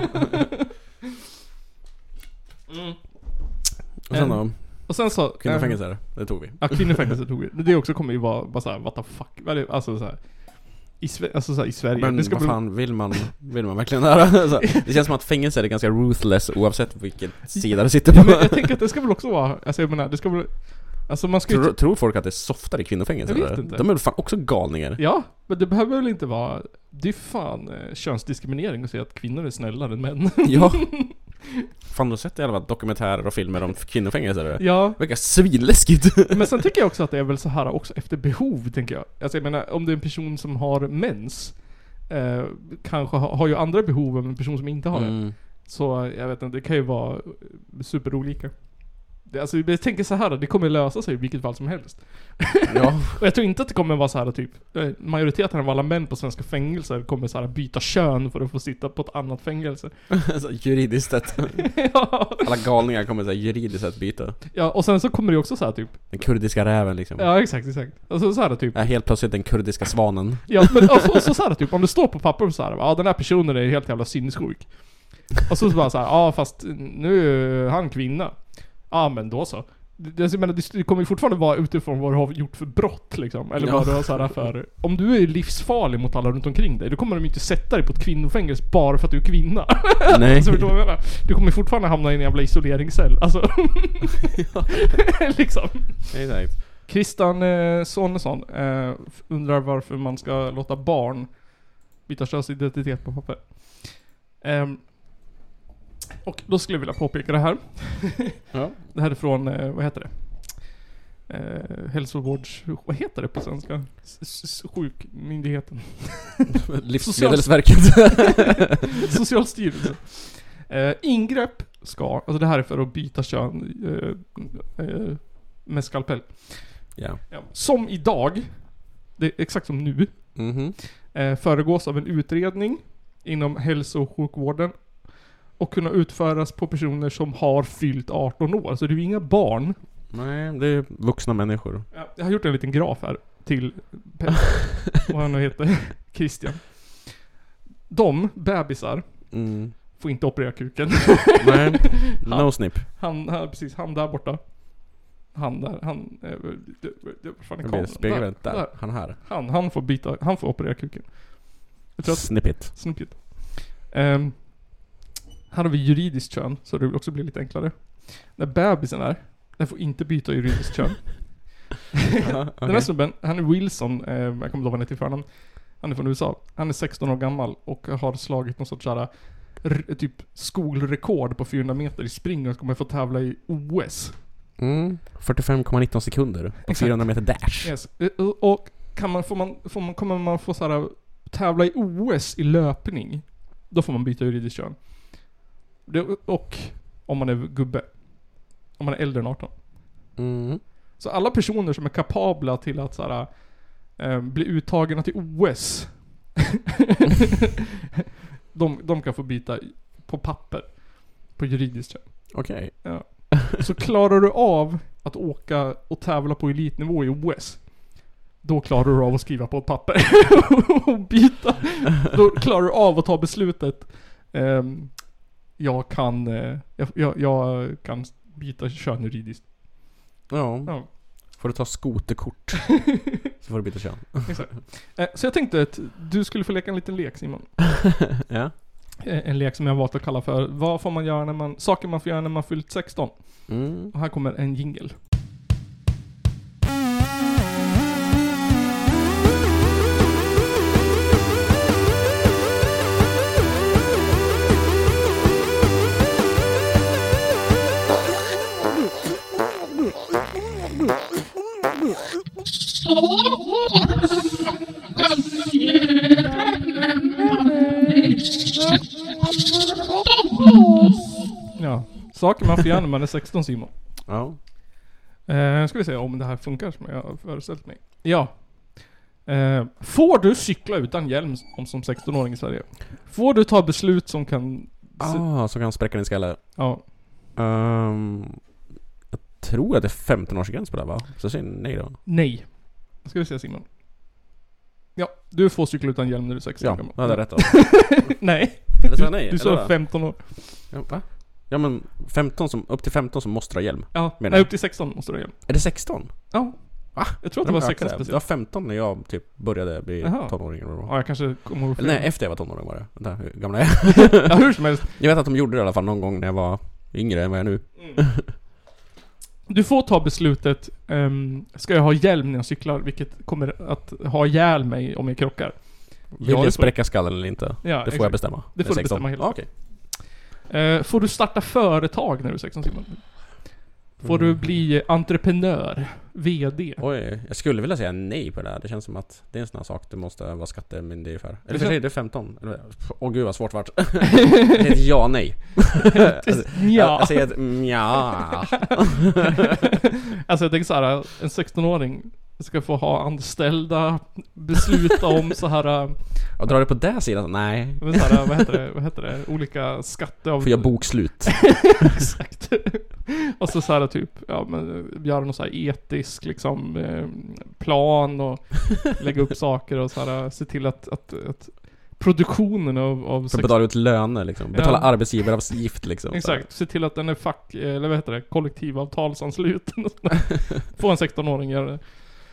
Mm. Och sen då? Och sen så kvinnofängelser, äh, det tog vi. Ja, kvinnofängelser tog vi. Det också kommer ju vara bara så här, what the fuck. Alltså så här, i, alltså så här, i Sverige. Men det ska vad bli... fan vill man, vill man verkligen höra? Det känns som att fängelser är ganska ruthless oavsett vilken sida det sitter på. Ja, men jag tänker att det ska väl också vara, alltså jag menar, det ska väl, alltså man ska tror, ju... tror folk att det är softare i kvinnofängelser? Jag vet eller? inte. De är väl fan också galningar? Ja, men det behöver väl inte vara, det är fan eh, könsdiskriminering att säga att kvinnor är snällare än män. Ja. Fan, du har sett i alla fall dokumentärer och filmer om kvinnofängelser? Ja. Vilka svinläskigt. Men sen tycker jag också att det är väl så här också efter behov, tänker jag. Alltså jag menar, om det är en person som har mens, eh, kanske har, har ju andra behov än en person som inte har det. Mm. Så jag vet inte, det kan ju vara superolika. Det, alltså jag tänker så här, det kommer lösa sig i vilket fall som helst. Ja. Och jag tror inte att det kommer vara så här typ, majoriteten av alla män på svenska fängelser kommer så här byta kön för att få sitta på ett annat fängelse. Alltså, juridiskt sett. Ja. Alla galningar kommer så här juridiskt sett byta. Ja, och sen så kommer det också så här typ den kurdiska räven liksom. Ja, exakt, exakt. Alltså så här typ. Ja, helt plötsligt den kurdiska svanen. Ja, men och så, och så, så här typ, om det står på papper så här, ja den här personen är helt jävla sinnessjuk. Och så, så bara så här, ja fast nu är han kvinna. Ja, men då så. Det, jag menar, det kommer ju fortfarande vara utifrån vad du har gjort för brott liksom. Eller ja. vad du har så här för. Om du är livsfarlig mot alla runt omkring dig, då kommer de inte sätta dig på ett kvinnofängelse bara för att du är kvinna. Nej. Alltså, vet du vad jag menar? Du kommer fortfarande hamna i en jävla isoleringscell. Alltså. liksom. Exakt. Christian eh, Sonesson eh, undrar varför man ska låta barn byta könsidentitet på papper. Um, Och då skulle jag vilja påpeka det här. Ja. Det här är från, eh, vad heter det? Eh, hälsovårds... Vad heter det på svenska? S- sjukmyndigheten. Livsmedelsverket. Socialstyrelsen. Eh, ingrepp ska... Alltså det här är för att byta kön eh, eh, med skalpell. Ja. Ja. Som idag, det är exakt som nu, Mhm. eh, föregås av en utredning inom hälso- och sjukvården och kunna utföras på personer som har fyllt arton år. Så det är ju inga barn. Nej, det är vuxna människor. Ja, jag har gjort en liten graf här till Petter. Och han heter Christian. De, bebisar, Mm. får inte operera kuken. Nej, no Han- snip. Han, han, precis, han där borta. Han där, han... Eh, det, det, det, vad fan är Det blir kameran? spegelvänt där. där. Han här. Han, han får byta, han får operera kuken. Jag tror att Snippet. Snippet. Um, här har vi juridiskt kön, så det också blir lite enklare. När bebisen är, den får inte byta juridiskt kön. Aha, Den okej. här snubben, han är Wilson, eh, jag kommer inte ihåg vad han heter i förnamn. Han är från U S A. Han är sexton år gammal och har slagit någon sorts såhär, r- typ skolrekord på fyrahundra meter i spring och kommer få tävla i O S. Mm. fyrtiofem komma nitton sekunder på Exakt. fyrahundra meter dash. Yes. Eh, Och kan man, får man, får man, kommer man få såhär, tävla i O S i löpning, då får man byta juridiskt kön. Det, och om man är gubbe. Om man är äldre än arton. Mm. Så alla personer som är kapabla till att såhär, eh, bli uttagna till O S de, de kan få byta på papper. På juridiskt kön. Okej. Ja. Så klarar du av att åka och tävla på elitnivå i O S, då klarar du av att skriva på ett papper och byta. Då klarar du av att ta beslutet. ehm, jag kan eh, jag, jag, jag kan byta kön juridiskt. Ja. Ja, Får du ta skoterkort så får du byta kön. exakt. Eh, så jag tänkte att du skulle få leka en liten lek, Simon. Ja. En lek som jag har valt att kalla för vad får man göra när man, saker man får göra när man fyllt sexton. Mm. Och här kommer en jingle. Ja, saker man får göra när man är sexton, Simon. Ja. Eh, ska vi se om det här funkar som jag har föreställt mig. Ja. Eh, får du cykla utan hjälm som, som sexton-åring i Sverige? Får du ta beslut som kan... Ah, som kan spräcka din skalle. Ja. Um, jag tror att det är femton-årsgräns på det, va? Så säg nej då. Nej. Ska vi se, Simon. Ja, du får cykla utan hjälm när du är sexton. Ja, det hade jag rätt av. Nej. Eller så nej. Du sa femton år. Ja, va? Ja, men femton som, upp till femton så måste du ha hjälm. Ja, Menar nej, jag. upp till sexton måste du ha hjälm. Är det sexton? Ja. Va? Jag tror att det var sexton Det var speciellt. femton när jag typ började bli Jaha. tonåring. Eller vad det var. Ja, jag kanske kommer ihåg fel. Eller nej, efter jag var tonåring var det. Vänta, hur gammal är jag? Ja, hur som helst. Jag vet att de gjorde det i alla fall någon gång när jag var yngre än vad jag är nu. Mm. Du får ta beslutet, um, ska jag ha hjälm när jag cyklar, vilket kommer att ha ihjäl mig om jag krockar. Vill Ja, det jag får- spräcka skallen eller inte? Ja, det får exakt. jag bestämma. Det får Jag är du sexton. bestämma helt. Ja, okej. Eh, får du starta företag när du är sexton, Simon? Får Mm. du bli entreprenör? V D? Oj, jag skulle vilja säga nej på det här. Det känns som att det är en sån här sak du måste vara skattemyndig för. Eller Det för sig, kän- det är femton. Eller, åh gud vad svårt vart. Det är ett ja, nej. Alltså, jag, Ja. jag säger ett ja. Alltså jag tänker så här, en sexton-åring ska få ha anställda, besluta om så här, Och drar det på den sidan? Nej. men så här, vad heter det, vad heter det, olika skatte av... Får jag bokslut? Exakt. Och så så här typ, ja men göra någon så här etisk liksom eh, plan och lägga upp saker och så här, se till att, att, att produktionen av, av För att sex... betala ut löner liksom. Betala Ja. arbetsgivaravgift liksom. Exakt, se till att den är fack, eller vad heter det, kollektivavtalsansluten. Får en sexton-åring göra det?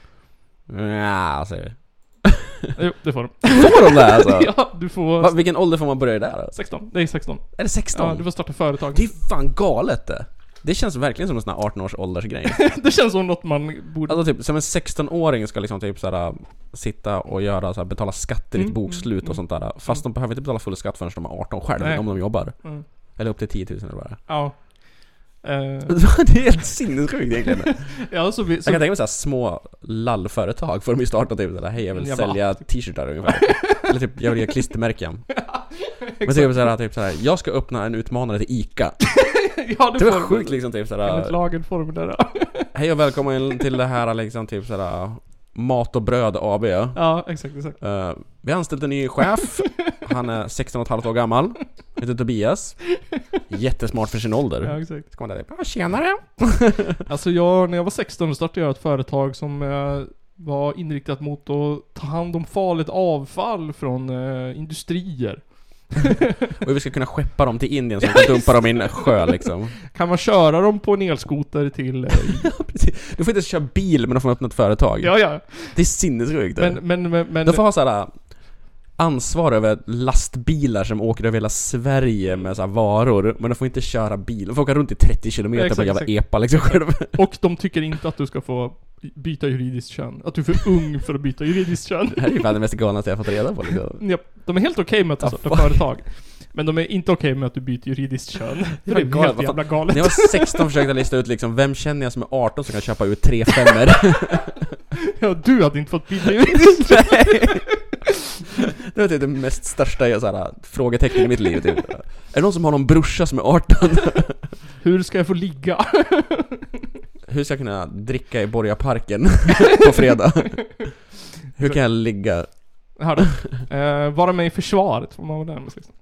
Ja, säger vi. Jo, det får de. Får de det alltså? Ja, du får... Va, vilken ålder får man börja där då? sexton, det är sexton. Är det sexton? Ja, du får starta företag. Det är fan galet det. Det känns verkligen som en sån här arton-års åldersgrej. Det känns som något man borde... Alltså typ, som en sexton-åring ska liksom typ såhär sitta och göra såhär, betala skatter i ett Mm, bokslut mm, och sånt där. Fast de behöver inte betala full skatt förrän de är arton själv, Nej. om de jobbar. Mm. Eller upp till tio tusen eller vad det Ja. Eh, är. Det är helt sinnessjukt egentligen. ja, så vi... Jag Så, kan tänka mig såhär små lallföretag får de ju starta typ såhär, hej jag vill Jag sälja t-shirtar ungefär. Eller typ, jag vill göra klistermärken. Men typ såhär, typ såhär, jag ska öppna en utmanare till ICA. ja, Det var får- sjukt liksom typ Enligt såhär, lagen formulär. hej och välkommen till det här liksom typ såhär Mat och bröd A B. Ja, exakt, exakt. Uh, vi har anställt en ny chef. Han är sexton och ett halvt år gammal. Heter Tobias. Jättesmart för sin ålder. Ja, exakt. Så kommer det där, tjenare. Alltså jag, när jag var sexton startade jag ett företag som eh, var inriktat mot att ta hand om farligt avfall från eh, industrier. Och vi ska kunna skeppa dem till Indien så vi kan dumpa dem i en sjö liksom. Kan man köra dem på en elskoter till... Eh, Precis. Du får inte köra bil men de får öppna ett företag. ja, ja. Det är sinnessjukt. Men, det. men, men, men De får ha såhär ansvar över lastbilar som åker över hela Sverige med så här varor, men de får inte köra bil. De får åka runt i trettio kilometer Exakt, på en jävla exakt. epa liksom själv. och de tycker inte att du ska få byta juridiskt kön. Att du är för ung för att byta juridiskt kön. Det här är ju fan det mest galnaste jag fått reda på liksom. Ja, de är helt okej med att du Ah, startar fuck. företag. Men de är inte okej med att du byter juridiskt kön. För det är galet. helt Vad fan- jävla galet. När jag var sexton försökte jag lista ut liksom, vem känner jag som är arton som kan köpa ut tre femmer? Ja, du hade inte fått byta juridiskt kön. Det var typ det mest största jag, så här, frågetecken i mitt liv typ. Är det någon som har någon brorsa som är arton? Hur ska jag få ligga? Hur ska jag kunna dricka i Borgaparken på fredag? Hur kan jag ligga? Hör du? Eh, vara med i försvaret får man vara där med liksom.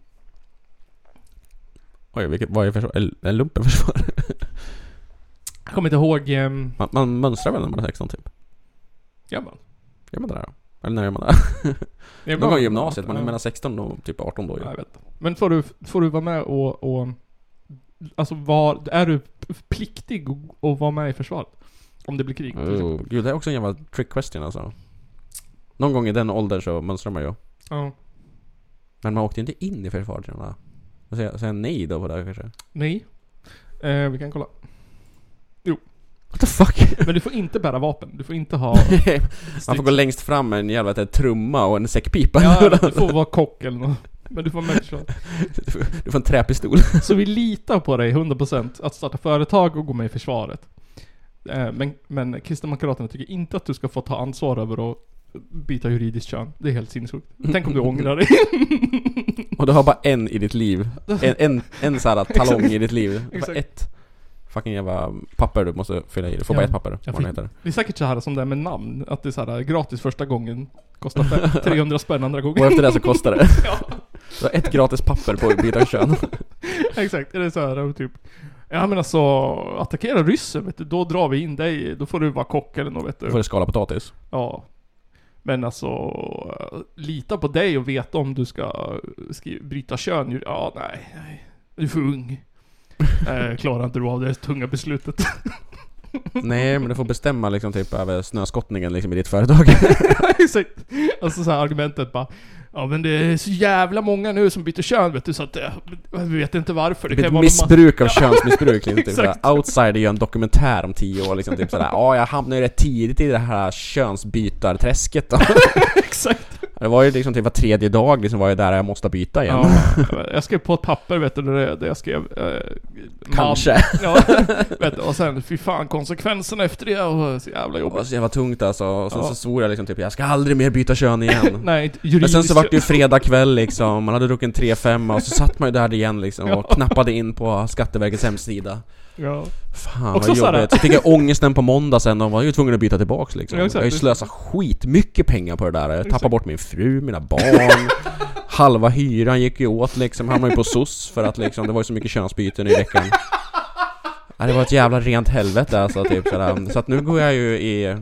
Oj, vilket, vad är försvar? En- En lumpenförsvar? Jag kommer inte ihåg... ehm, Man, man mönstrar väl när man är sexton typ? ja, man. Gör man det där då? Eller när gör man det? Någon gång i gymnasiet, man är mellan sexton och typ arton då ju. Ja, jag vet inte. Men får du, får du vara med och... och alltså, var, är du pliktig att- att vara med i försvaret? Om det blir krig? till exempel? Oh, gud, det är också en jävla trick question alltså. Någon gång i den åldern så mönstrar man ju. Ja. Men man åkte inte in i försvaret. Och säga, säga nej då på det kanske? Nej. Eh, vi kan kolla. Jo. What the fuck? Men du får inte bära vapen. Du får inte ha... Man får gå längst fram med en jävla ett trumma och en säckpipa. Ja, du får vara kock eller något. Men du får människa. Du får en träpistol. Så vi litar på dig hundra procent att starta företag och gå med i försvaret. Eh, men, men Kristdemokraterna tycker inte att du ska få ta ansvar över att byta juridiskt kön. Det är helt sinnessjukt. Tänk om du ångrar dig. Och du har bara en i ditt liv. En, en, en sån här talong i ditt liv. Exakt. Ett fucking jävla papper du måste fylla i. Du får Ja. bara ett papper. Ja, Vad det heter. det är säkert så här som det är med namn. Att det är så här gratis första gången. Kostar fem, trehundra spänn andra gången. Och efter det så kostar det. Ja. Du har ett gratis papper på att byta kön. Exakt, det är så här typ. Ja men alltså, attackera ryssen vet du, då drar vi in dig. Då får du vara kock eller något vet du. Då får du skala potatis. Ja. Men alltså, lita på dig och veta om du ska skriva, bryta kön. Ja, nej, nej. Du är för ung. äh, klarar inte du av det tunga beslutet. Nej, men du får bestämma liksom typ över snöskottningen liksom i ditt företag. Exakt. Alltså så här argumentet bara. Ja men det är så jävla många nu som byter kön vet du, så att vi vet inte varför. Det Det blir kan ett vara missbruk av könsmissbruk liksom, typ Exakt. såhär, Outsider gör en dokumentär om tio år liksom, typ sådär, ja jag hamnade ju rätt tidigt i det här könsbytarträsket då. Exakt. Det var ju liksom typ var tredje dag liksom var jag där jag måste byta igen. Ja, jag skrev på ett papper vet du, där jag skrev eh, Kanske. Ja, vet du, och sen fy fan konsekvenserna efter det och så jävla Det var jobbigt. så jävla tungt alltså. Och sen Ja. så svor jag liksom typ, jag ska aldrig mer byta kön igen. Nej, inte Men juridiskt. sen så var det ju fredag kväll liksom, man hade druckit en tre fem och så satt man ju där igen liksom och Ja. knappade in på Skatteverkets hemsida. Ja. Fan Också vad så här- jobbigt. Så fick jag ångesten på måndag sen och var ju tvungen att byta tillbaks liksom. Ja, exakt. Jag har ju slösat skit mycket pengar på det där. Jag tappade Exakt. bort min fru, mina barn. Halva hyran gick ju åt liksom. Han var ju på S O S för att liksom, det var ju så mycket könsbyten i veckan. Ja, det var ett jävla rent helvete alltså typ sådär. Så att nu går jag ju i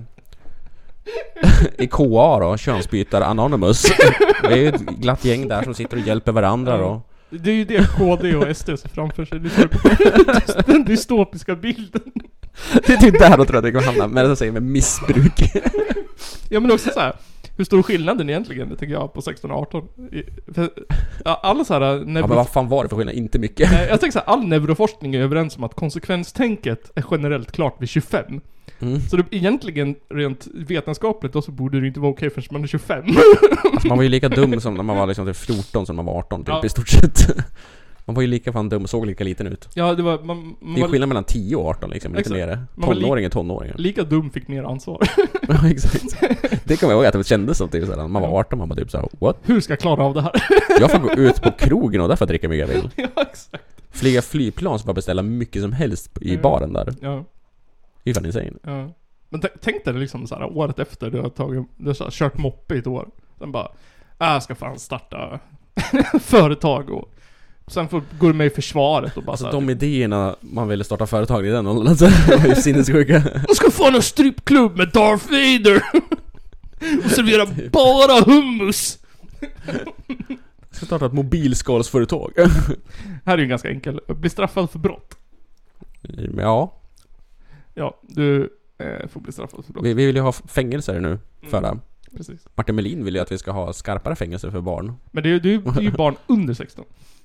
i K A då, könsbytare Anonymous. Det är ju ett glatt gäng där som sitter och hjälper varandra då. Det är ju det K D och S D ser framför sig. Det är den dystopiska bilden. Det är typ där då tror jag det kommer hamna. Men det säger med missbruk. Ja men också så här. Hur stor skillnaden egentligen, det tycker jag, på sexton och arton? I- för, ja, alla så här Ja neuro... men vad fan var det för skillnad? Inte mycket. Nej, jag tänker så här, all neuroforskning är överens om att konsekvenstänket är generellt klart vid tjugofem. Mm. Så det, egentligen, rent vetenskapligt då, så borde det inte vara okej förrän man är tjugofem. Alltså man var ju lika dum som när man var liksom typ fjorton som när man var arton typ Ja. i stort sett. Man var ju lika fan dum och såg lika liten ut. Ja, det var... Man, man Det är var skillnad mellan tio och arton liksom, lite Exakt. mer. Man var li- Tonåring är tonåring. lika dum, fick mer ansvar. Ja, exakt. Det kan man ihåg att det kändes som typ såhär, man var arton, man bara typ såhär, what? Hur ska jag klara av det här? Jag får gå ut på krogen och därför dricka mycket jag vill. Ja, exakt. Flyga flygplan så får jag beställa mycket som helst i Mm. baren där. Ja, Det är fan insane. ja. Men t- tänk dig liksom så här, året efter du har tagit, du har så här, kört moppe i ett år. Sen bara, ah, jag ska fan starta företag och sen får, går du med i försvaret och bara Alltså så här, de idéerna man ville starta företag i den åldern, alltså, det var ju sinnessjuka. jag ska få en strippklubb med Darth Vader och servera bara hummus. Jag ska starta ett mobilskalsföretag. Här är ju ganska enkel, bli straffad för brott. Ja, Ja, du eh, får bli straffad för brott. vi, vi vill ju ha fängelser nu för det. Precis. Martin Melin vill ju att vi ska ha skarpare fängelser för barn. Men det är ju, det är ju, det är ju barn under sexton.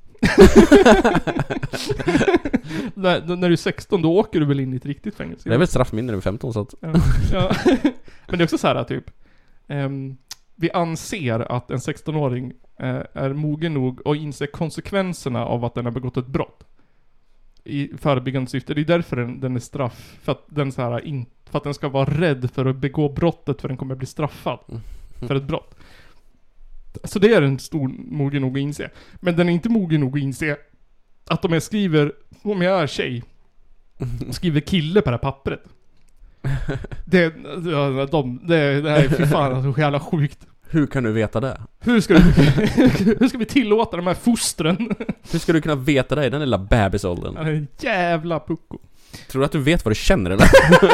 när, när du är sexton då åker du väl in i ett riktigt fängelse. Det är väl straff mindre än femton så att... Ja, ja. Men det är också så här typ ehm, vi anser att en sexton-åring eh, är mogen nog och inser konsekvenserna av att den har begått ett brott i förebyggande syfte. Det är därför den, den är straff, för att den så här in, för att den ska vara rädd för att begå brottet, för den kommer att bli straffad för ett brott. Så det är en stor mogen nog att inse. Men den är inte mogen nog att inse att om jag skriver, om jag är tjej och skriver kille på det här pappret, det, ja, de, det, det här är för fan alltså, så jävla sjukt. Hur kan du veta det? Hur ska, du, hur ska vi tillåta de här fostren? Hur ska du kunna veta det i den lilla bebisåldern? Den här jävla pucko. Tror du att du vet vad du känner eller?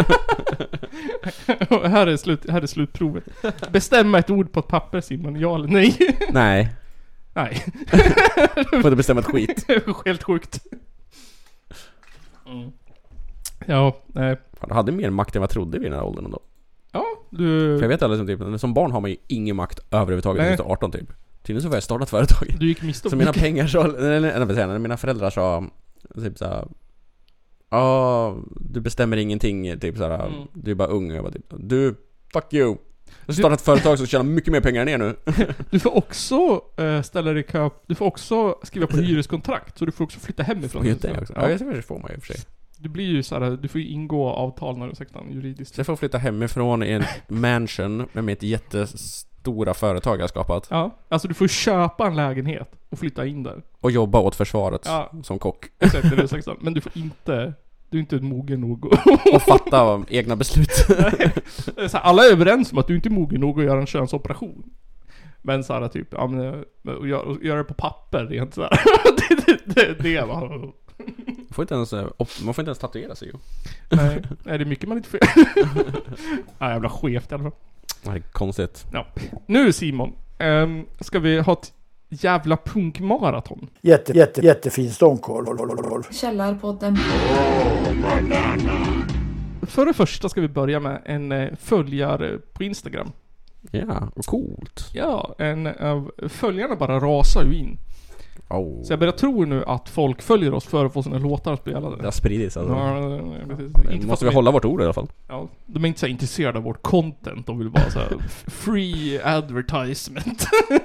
här, är slut, här är slutprovet. Bestämma ett ord på ett papper, Simon. Ja eller nej? Nej, Nej. får inte bestämma ett skit. Helt sjukt. Mm. Ja, nej. Fan, du hade mer makt än vad jag trodde vid den här åldern ändå. Ja, du... För jag vet alla som typ, som barn har man ju ingen makt överhuvudtaget Nej. tills du är arton typ. Tydligen så var jag startat företag. Du gick miste om Så mina mycket. pengar så... Nej, nej, nej, nej, mina föräldrar sa typ såhär... Ja, du bestämmer ingenting. Typ såhär, Mm. du är bara ung. Jag bara typ, du, fuck you. Jag startat ett företag som tjänar mycket mer pengar än er nu. Du får också uh, ställa dig i kö. Du får också skriva på hyreskontrakt. Så du får också flytta hemifrån. Får ju det också. Ja, Ja. det får man ju i och för sig. Du blir ju såhär, du får ju ingå avtal när du är sexton juridiskt. Så jag får flytta hemifrån i en mansion med mitt jättestora företag jag har skapat. Ja, alltså du får köpa en lägenhet och flytta in där. Och jobba åt försvaret Ja. som kock. Exakt, när du är sexton. Men du får inte, du är inte mogen nog. Och fatta egna beslut. Så här, alla är överens om att du inte är mogen nog att göra en könsoperation. Men såhär typ, ja men, och gör, och göra det på papper rent såhär. det, det, det, det var... Man får inte ens, man får inte ens tatuera sig ju. Nej, är det mycket man inte får... Ja, jävla skevt i alla fall. Det är konstigt. Ja. Nu Simon, um, ska vi ha ett jävla punkmaraton. Jätte, jätte, jättefin stångkorv. Källarpodden. För det första ska vi börja med en eh, följare på Instagram. Ja, coolt. Ja, en av följarna bara rasar ju in. Oh. Så jag börjar tro nu att folk följer oss för att få sina låtar spelade. Det har spridits alltså. Ja, precis. Men Inte för måste att vi de hålla vårt ord i alla fall. är, ja, de är inte så intresserade av vårt content. De vill bara så här free advertisement.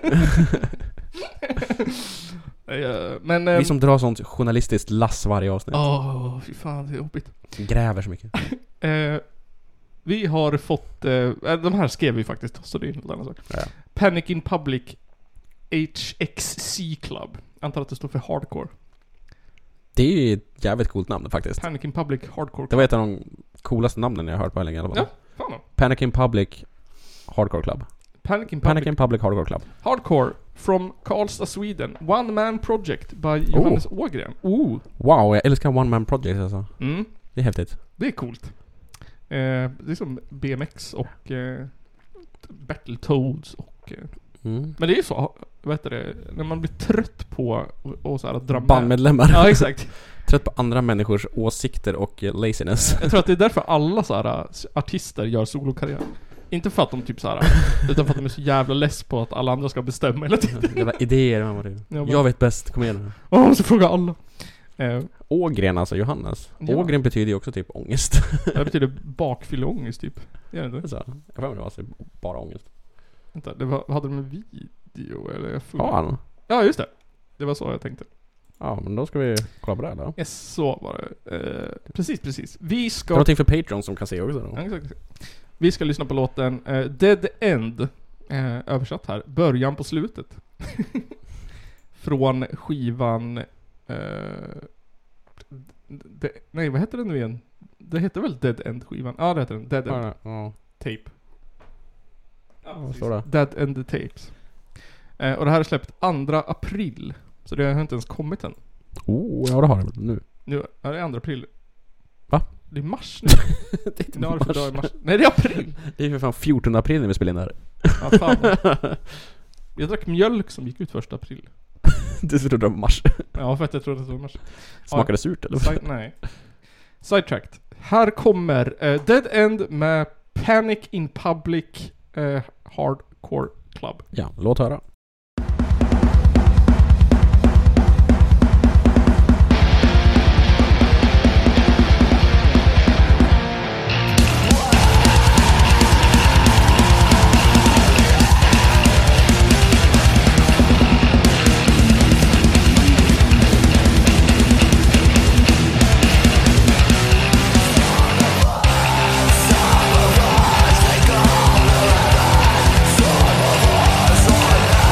Ja, men... Vi ehm, som drar sånt journalistiskt lass varje avsnitt. Åh, fy fan, det är jobbigt. Gräver så mycket. Eh, vi har fått... Eh, de här skrev vi faktiskt, så det är en annan sak. Ja. Panic in Public H X C Club. Antar att det står för hardcore. Det är ju ett jävligt coolt namn faktiskt. Panic in Public Hardcore Club. Det var ett av de coolaste namnen jag har hört på länge i alla fall. Ja, fan då. Panic in Public Hardcore Club. Panic in Public Panic in Public Hardcore Club. Hardcore from Karlstad, Sweden. One Man Project by Johannes Ågren. Oh. Wow, jag älskar One Man Project alltså. Mm. Det är häftigt. Det är coolt. Eh, det är som B M X och eh, Battletoads och... Eh, Mm. men det är ju så, vad heter det, när man blir trött på och, och så här att dra med. Bandmedlemmar. Ja, exakt. Trött på andra människors åsikter och eh, laziness. Jag tror att det är därför alla så här artister gör solokarriär. Inte för att de typ så här, utan för att de är så jävla less på att alla andra ska bestämma hela tiden. Jävla idéer, man bara, Ja, men- jag vet bäst, kom igen nu. Åh, jag måste fråga alla. Eh, Ågren alltså, Johannes. Ja. Ågren betyder ju också typ ångest. det betyder bakfylleångest typ. Gör det inte? Så, jag får det var alltså bara ångest. Vänta, det var, hade de en video eller? Jag får... Ja, han. Ja, just det. Det var så jag tänkte. Ja, men då ska vi kolla på det här då. Yes, så var det. Eh, precis, precis. Vi Det är ska... någonting för Patreon som kan se också då. Ja, exakt. Vi ska lyssna på låten eh, Dead End, eh, översatt här, början på slutet. Från skivan... Eh, de, nej, vad heter den nu igen? Det heter väl Dead End-skivan? Ja, det heter den. Dead End Ja, ja. Tape. Vad står det? Dead End Tapes. Eh, och det här är släppt andra april. Så det har inte ens kommit än. Oh, ja det har det nu. Nu är det andra april. Va? Det är mars nu. Det är inte Nu har det för mars. dag i mars. Nej, det är april! Det är för fan fjortonde april när vi spelar in det här. Ja, fan. Jag drack mjölk som gick ut första april. Du trodde det var mars. Ja, för att jag trodde att det var mars. Smakade det surt eller? Side, nej. Sidetracked. Här kommer eh, Dead End med Panic in Public eh, Hardcore Club. Ja, låt höra. Some of us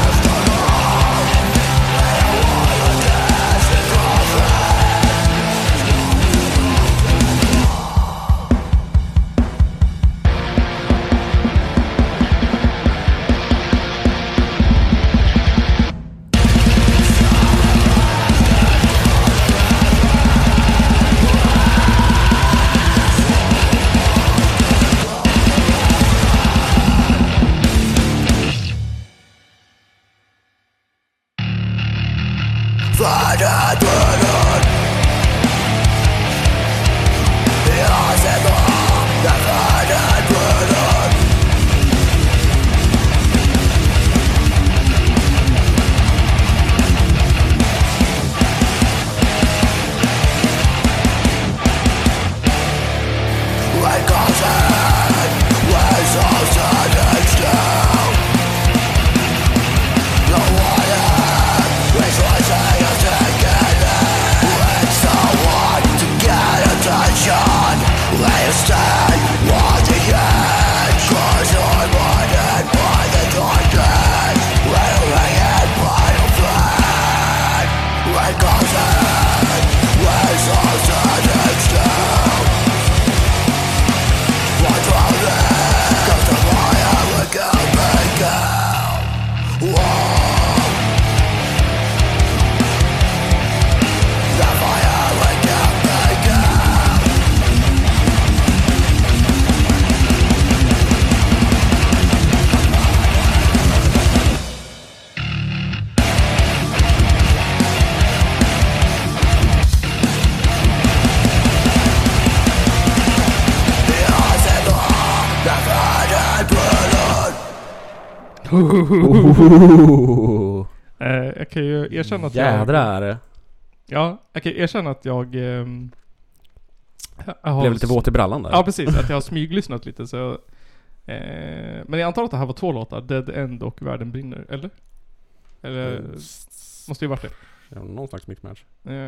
Oh. Eh, jag kan ju erkänna att jag... Jädrar. Ja, jag kan erkänna att jag... ehm, jag har Blev lite våt i brallan där. Ja, precis. Att jag har smyglyssnat lite så... Eh, men jag antar att det här var två låtar. Dead End och Världen brinner, eller? Eller... Mm. Måste ju varit det. Ja, någon slags mixmatch. Eh. Ja,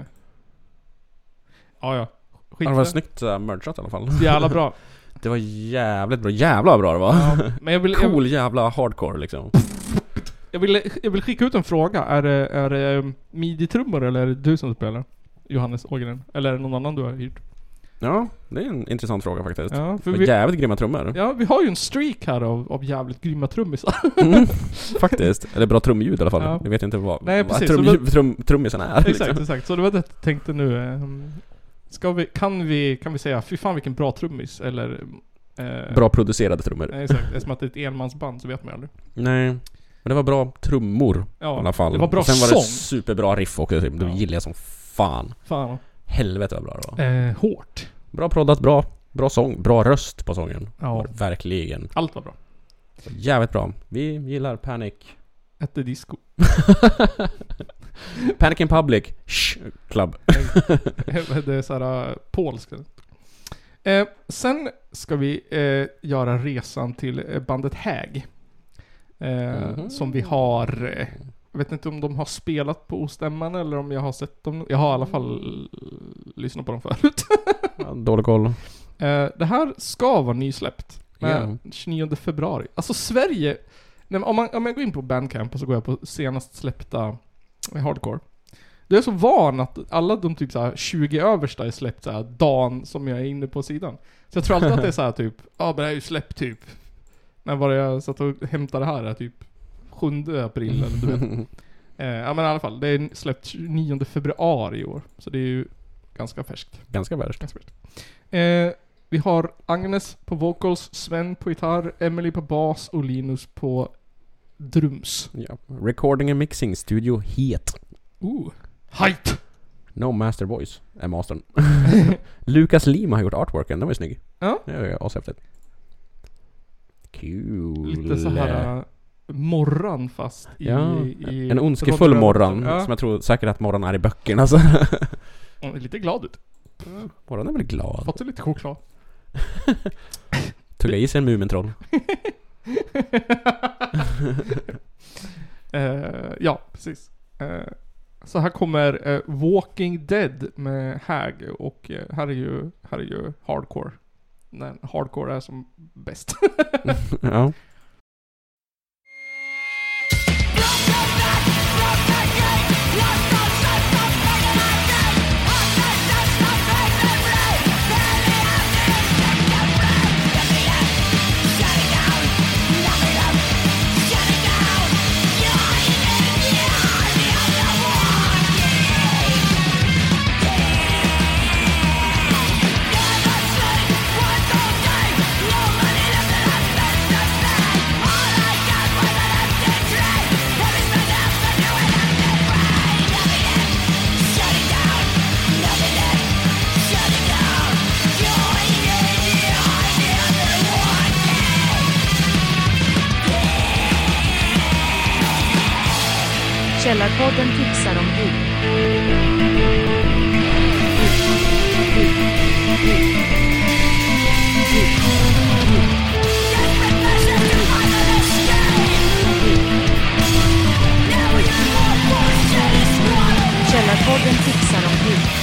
ja. Skit Ja, det var det. snyggt uh, merchat i alla fall. Jävla bra. Det var jävligt bra. Jävla bra det var. Ja, men jag vill, jag, Cool jävla hardcore liksom. jag, vill, jag vill skicka ut en fråga. Är det, är det midi-trummor eller är det du som spelar? Johannes Ågren. Eller är det någon annan du har hyrt? Ja, det är en intressant fråga faktiskt. Ja, för Det var vi, jävligt grymma trummor. ja, vi har ju en streak här av, av jävligt grymma trummisar. Mm, faktiskt. Eller bra trumljud i alla fall. Ja. Jag vet inte vad, Nej, vad precis. trum, Så det- trum, trummisarna är. Exakt, liksom. exakt. Så det var det jag tänkte nu. ehm, Ska vi, kan vi, kan vi säga, fy fan vilken bra trummis? Eller... eh, Bra producerade trummor. nej, exakt. Eftersom att det är ett enmansband så vet man ju aldrig. Nej. Men det var bra trummor Ja, i alla fall. det var bra Och sen var sång. det superbra riff också. Typ. Det Ja. gillar jag som fan. Fan. Helvete vad bra det var. Eh, hårt. Bra proddat, bra. Bra sång. Bra röst på sången. Ja. Verkligen. Allt var bra. Jävligt bra. Vi gillar Panic. Ett disco. Panic in Public. Shh, Club. Det är såhär polskt. Eh, sen ska vi eh, göra resan till eh, bandet Häg. Eh, Mhm. Som vi har... Eh, jag vet inte om de har spelat på Ostämman eller om jag har sett dem. Jag har i alla fall lyssnat på dem förut. Ja, dålig koll. Eh, det här ska vara nysläppt. Ja. Med tjugonionde februari. Alltså Sverige... Nej, men om, man, om jag går in på Bandcamp och så går jag på senast släppta hardcore. Det är så van att alla de typ så här tjugo översta är släppt så här dagen som jag är inne på sidan. Så jag tror alltid att det är så här typ, ja ah, men det här är ju släppt typ. När var det jag satt och hämtade det här är typ sjunde april eller du vet. eh, ja men i alla fall, det är släppt tjugonionde februari i år. Så det är ju ganska färskt. Ganska värst. Ganska färskt. Eh, vi har Agnes på vocals, Sven på gitarr, Emily på bas och Linus på drums. Ja. Recording and mixing studio Het. Ooh. Height! No Master Voice är mastern. Lukas Lima har gjort artworken, den var ju snygg. Ja. Det är ashäftigt. Kul. Lite så här äh, morran fast i, Ja, i en ondskefull morran. Ja. Som jag tror säkert att morran är i böckerna. Alltså. Hon är lite glad ut. Morran är väl glad. Fått lite choklad. Tugga i sig en Mumintroll. eh, ja, precis. Eh, så här kommer eh, Walking Dead med Häg och eh, här är ju här är ju hardcore. När hardcore är som bäst. Ja. Källarpodden tipsar om hur. Källarpodden tipsar om hur.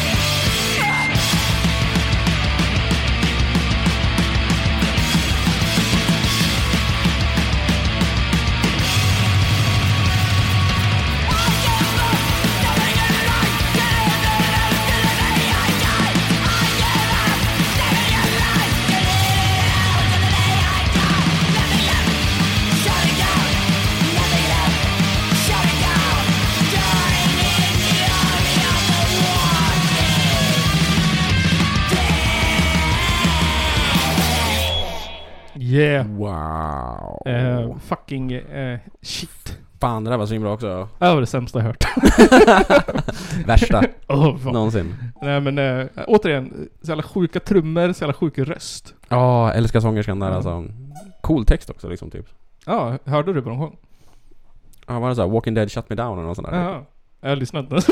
Yeah. Wow. Eh, fucking eh, shit. Fan, det där var så himla också. Det var det sämsta jag hört. Värsta oh, fan. någonsin. Nej men äh, återigen, så jävla sjuka trummor, så jävla sjuk röst. Ja, älskar sångerskan där Mm. alltså. Cool text också liksom typ. Ja, hörde du vad de sjöng? Ja, var det så här, Walking Dead Shut Me Down eller något sånt där? Ja, jag har lyssnat på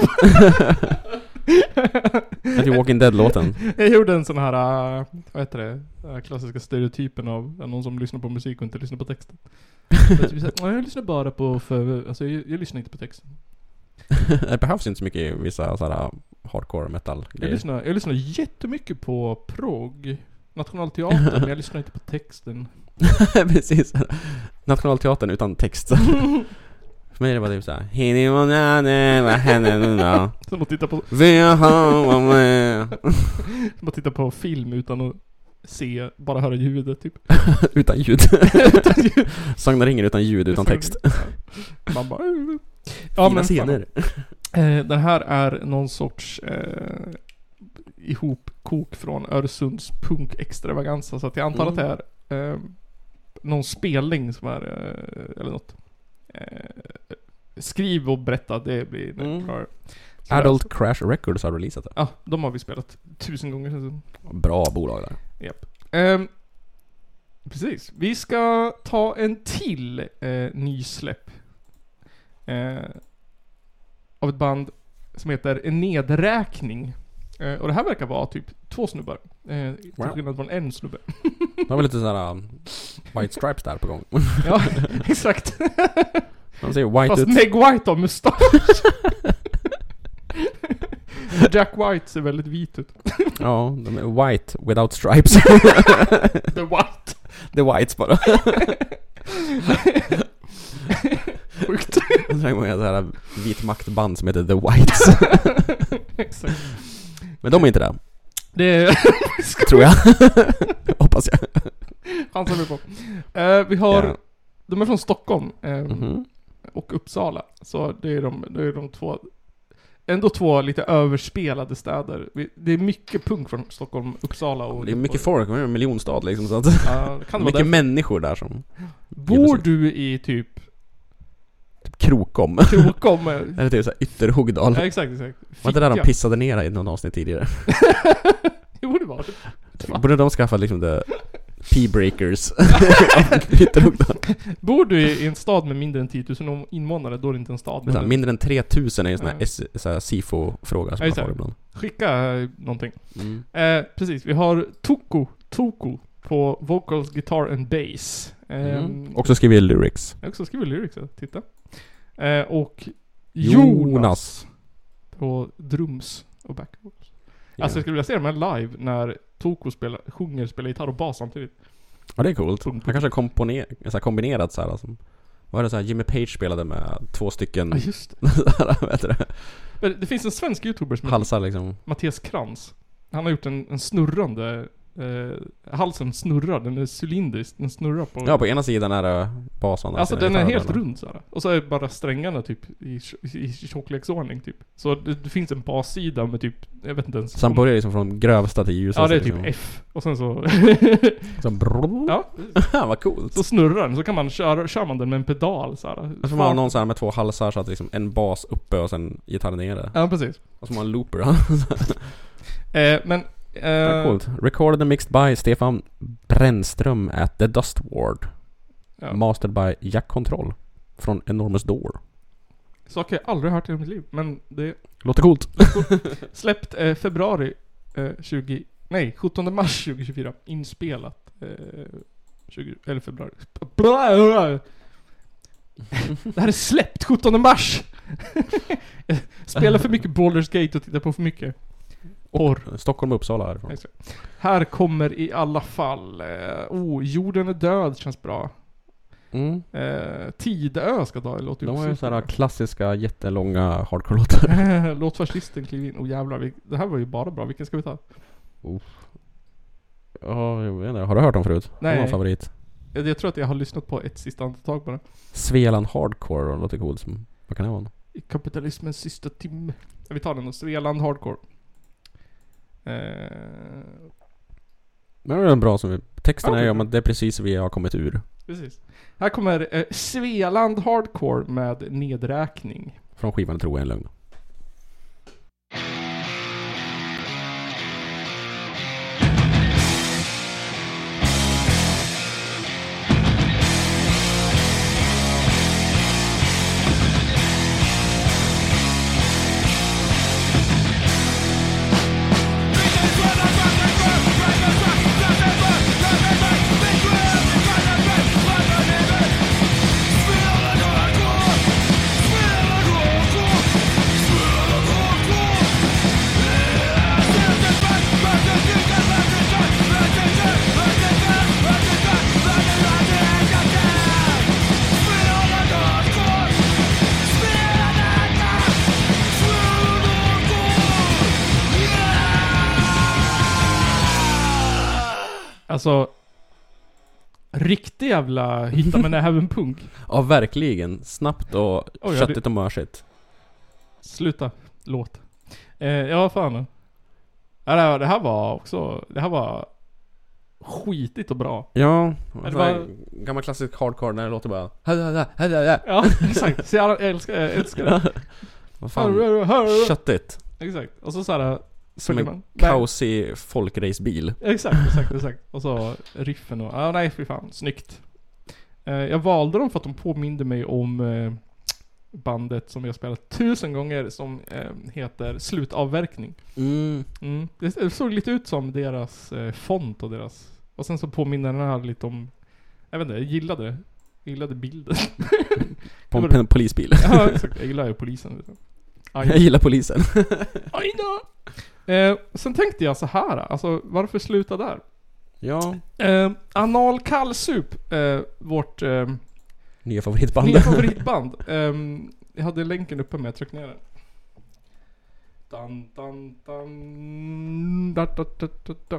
Jag tycker Walking Dead-låten. Jag gjorde en sån här, uh, vad heter det, uh, klassiska stereotypen av uh, någon som lyssnar på musik och inte lyssnar på texten. Jag, typ, såhär, jag lyssnar bara på, för, alltså jag, jag lyssnar inte på texten. Det behövs inte så mycket i vissa sådana hardcore metal jag lyssnar, jag lyssnar jättemycket på prog, Nationalteatern, men jag lyssnar inte på texten. Precis. Nationalteatern utan text. För mig är det bara typ såhär Hini monane, vad händer nu då? Som att titta på Vi har med. Som att titta på film utan att se, bara höra ljudet typ. Utan ljud. Sångna ringer utan ljud, utan text. Man bara ja, men scener. Eh, den här är någon sorts eh, ihopkok från Örsunds punk extravaganza, så att jag antar mm. att det är eh, någon spelning som är eh, eller något. Eh, skriv och berätta, det blir mm. för, Adult alltså. Crash Records har releasat det. Ja, de har vi spelat tusen gånger. Bra bolag där. Japp. Eh, precis. Vi ska ta en till eh, nysläpp eh, av ett band som heter En Nedräkning. Eh, och det här verkar vara typ två snubbar. Eh, till wow. skillnad från en snubbe. Det var väl lite sådär um, White Stripes där på gång. Ja, exakt. Man ser white fast ut. Meg White har mustasch. Jack White ser väldigt vit ut. Ja, de är white without stripes. The White. The Whites bara. Sjukt. Det är många sådana vit maktband som heter The Whites. Exakt. Men de är inte där. Det är tror jag. Hoppas jag. Han som är på. Uh, vi har yeah. de är från Stockholm um, mm-hmm. och Uppsala. Så det är de det är de två ändå två lite överspelade städer. Vi, det är mycket punk från Stockholm, Uppsala och det är mycket folk, det är en miljonstad liksom, så att ja, det kan mycket vara människor där som bor du i typ typ Krokom. Krokom. Eller typ så här Ytterhogdal. Ja, exakt, exakt. Var inte där de pissade ner i någon avsnitt tidigare? Jo, det var det. Borde de skaffa liksom det P-breakers. Ytterhogdal. Bor du i en stad med mindre än tio tusen invånare, då är det inte en stad. Men mindre än tre tusen är en sån här, S- så här S I F O-fråga som ja, man får ibland. Skicka eh, någonting. Mm. Eh, precis, vi har Toko, Toko på vocals, guitar and bass. Eh, Mm. Också skriver lyrics. Jag också skriver lyrics, ja. Titta. Eh, och Jonas, Jonas på drums och back vocals. Ja. Alltså jag skulle vilja se dem här live när Toko spelar, sjunger, spelar gitarr och bas samtidigt. Ja, det är coolt. Han kanske har komponer- så här kombinerat så här alltså. Vad är det så här Jimmy Page spelade med två stycken. Ja, just det. Vet du det? Men det finns en svensk YouTuber som halsar liksom. Mattias Krantz. Han har gjort en, en snurrande eh, halsen snurrar, den är cylindrisk, den snurrar på. Ja, på ena sidan är det basen. Alltså den är helt rund så här. Och så är bara strängarna typ i, i tjockleks-ordning typ. Så det, det finns en bassida med typ, jag vet inte ens. Så han börjar liksom från grövsta till ljusast. Ja, det är typ liksom. F. Och sen så så brrr. Ja, vad coolt. Så snurrar den, så kan man köra, kör man den med en pedal så här. Så får man ha någon så här med två halsar så att liksom en bas uppe och sen gitarren nere. Ja, precis. Och så har man en looper. eh, men eh, ja, coolt. Recorded and mixed by Stefan Brännström at the Dust Ward. Ja. Mastered by Jack Control från Enormous Door. Saker jag aldrig hört i mitt liv, men det låter coolt. Släppt eh, februari eh, tjugo nej, sjuttonde mars tjugohundratjugofyra. Inspelat eh, tjugo eller februari. Det här är släppt sjuttonde mars. Jag spelar för mycket Baldur's Gate och tittar på för mycket porr. Stockholm och Uppsala härifrån. Här kommer i alla fall eh, oh, Jorden är död känns bra. Mm. Eh, Tidö ska ta låt. De har ju sådana klassiska jättelånga hardcore-låtar. Låt fascisten kliva in. Oh jävlar, vi, det här var ju bara bra. Vilken ska vi ta? Oh. Ja, jag vet inte. Har du hört dem förut? Nej. Någon favorit? Jag, jag tror att jag har lyssnat på ett sista andetag bara. Svealand Hardcore låter coolt som. Vad kan det vara? I kapitalismens sista timme. Vi tar den då. Svealand Hardcore. Eh... Men det är en bra som vi... Texten ja, är ju om att det är precis vi har kommit ur. Precis. Här kommer eh, Svealand Hardcore med Nedräkning. Från skivan Tro är en lögn. Alltså, riktig jävla hitta med näven punk. Ja, verkligen. Snabbt och Oj, köttigt det- och mörsigt. Sluta, låt. Eh, ja, fan. Ja, det, här, det här var också, det här var skitigt och bra. Ja, det det var- var gammal klassisk hardcore när det låter bara... Ja, exakt. Så jag älskar, jag älskar det. Vad fan, köttigt. Exakt. Och så såhär Som följer en man. Nej, kaosig folkracebil. Exakt, exakt, exakt. Och så riffen och, ja nej fy fan, snyggt. Eh, jag valde dem för att de påminde mig om eh, bandet som jag spelat tusen gånger som eh, heter Slutavverkning. Mm. Mm. Det, det såg lite ut som deras eh, font och deras, och sen så påminner den här lite om, jag vet inte, jag gillade det. Jag gillade bilden. På en Det var- pen- polisbil. Ja exakt, jag gillar ju polisen. Vet du. Aj. Jag gillar polisen. Aj då. Eh, sen tänkte jag så här, alltså varför sluta där? Ja. Eh, Anal Kallsup, eh, vårt eh, Nya favoritband. nya favoritband. Eh, jag hade länken uppe med, jag tryckte ner den. Dun, dun, dun, da, da, da, da, da.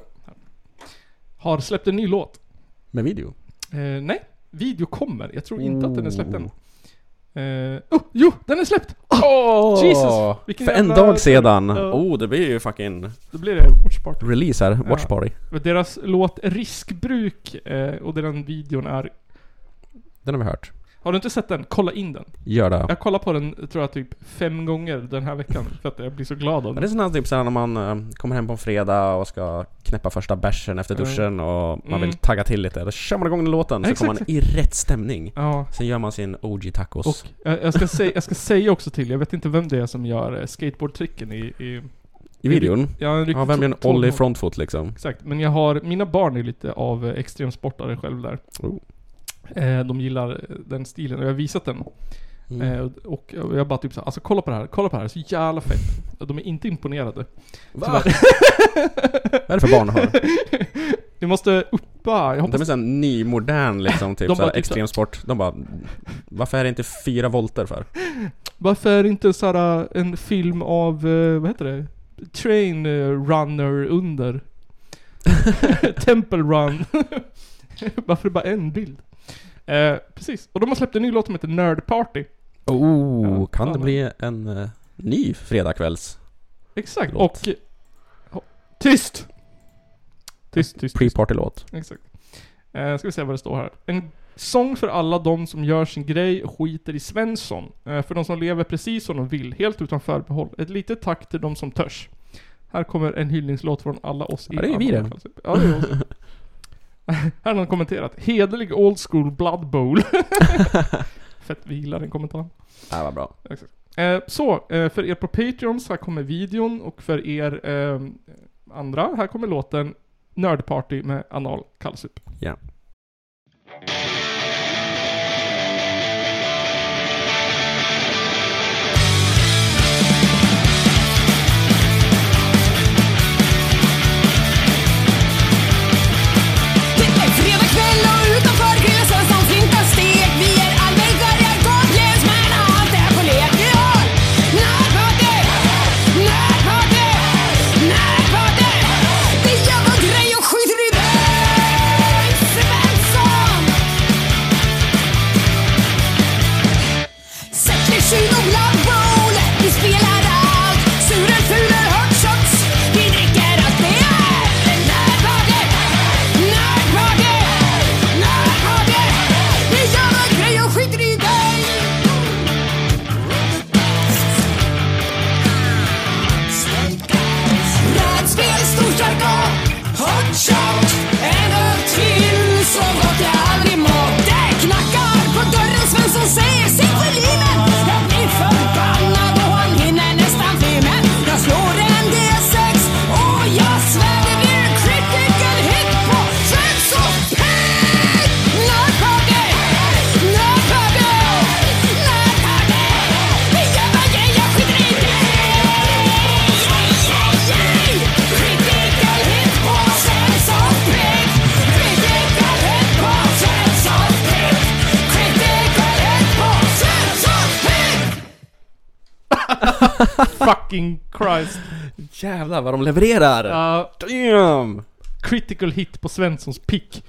Har släppt en ny låt. Med video. Eh, nej, video kommer. Jag tror inte att den är släppt än. Oh. Eh, oh, jo, den är släppt! Oh, Jesus! Vilken För en jävla- dag sedan. Ja. Oh, det blir ju fucking Då blir det Watch Party. release här. Watch Ja. party. Deras låt Riskbruk eh, och den videon är... Den har vi hört. Har du inte sett den? Kolla in den. Gör det. Jag kollar på den, tror jag, typ fem gånger den här veckan för att jag blir så glad av Men det är den. sån här typ såhär när man eh, kommer hem på en fredag och ska knäppa första bärsen efter Mm. duschen och man Mm. vill tagga till lite. Då kör man igång den låten så Exakt. kommer man i rätt stämning. Ja, Sen gör man sin O G tacos. och jag, jag, ska säga, jag ska säga också till, jag vet inte vem det är som gör eh, skateboardtricken i... i I videon. Ja, en riktigt Ja, vem gör en tå- ollie tåg- frontfoot liksom? Exakt, men jag har, mina barn är lite av eh, extremsportare själv där. Oh. Eh, de gillar eh, den stilen och jag har visat den. Mm. Eh, och, och jag bara typ så här, alltså kolla på det här, kolla på det här, så jävla fett. De är inte imponerade. Va? Vad är det för barn har? Ni måste uppa, jag De hoppas... är sån ny, modern liksom, typ De såhär bara typ extremsport. De bara, varför är det inte fyra volter för? Varför är det inte såhär en film av, eh, vad heter det? Train eh, Runner under? Temple Run. Varför är det bara en bild? Eh, precis, och de har släppt en ny låt som heter Nerd Party. Oh, Ja, kan fan. det bli en uh, ny fredagskvälls Exakt, Låt. och... Oh, tyst! Tyst, tyst, tyst. pre-party-låt? Exakt. Eh, ska vi se vad det står här. En sång för alla de som gör sin grej och skiter i Svensson. Eh, för de som lever precis som de vill, helt utan förbehåll. Ett litet tack till de som törs. Här kommer en hyllningslåt från alla oss i Ja, det är vi det. Anna. Ja, det är oss. Här har någon kommenterat. Hederlig old school Blood Bowl. Fett, vi gillar den kommentaren. Ja, vad bra. Eh, så, eh, för er på Patreons, här kommer videon. Och för er eh, andra, här kommer låten Nerd Party med Anal Kallsup. Ja. Fredag kväll och utanför krisen som flintar steg. Vi är allmänbörjare, gårdlänsmän och allt är på lek. Vi har närparty, närparty, närparty. Vi gör vår grej och skiter i dig, Svensson. Sätter kilo Blood Bowl, vi spelar allt. Surer, fuler, hot shots, vi dricker allt. Det är närparty, närparty, närparty. Vi gör vår grej och skiter i dig. Rädspel, storjargong, hot shot. En öl till, så gott jag aldrig mått. Det knackar på dörren, Svensson säger sitt för livet. Jag blir förbannad och han hinner nästan filmen. Jag slår en D sex och jag svär det blir en critical hit på Svensson Pig. Nerdparty, nerdparty, nerdparty. Vi gör vad grej, jag skiter i dig. Critical hit på Svensson Pig. Critical hit på Svensson Pig. Critical hit på Svensson Pig. Fucking Christ. Jävlar vad de levererar! Ja, Damn! critical hit på Svenssons pick.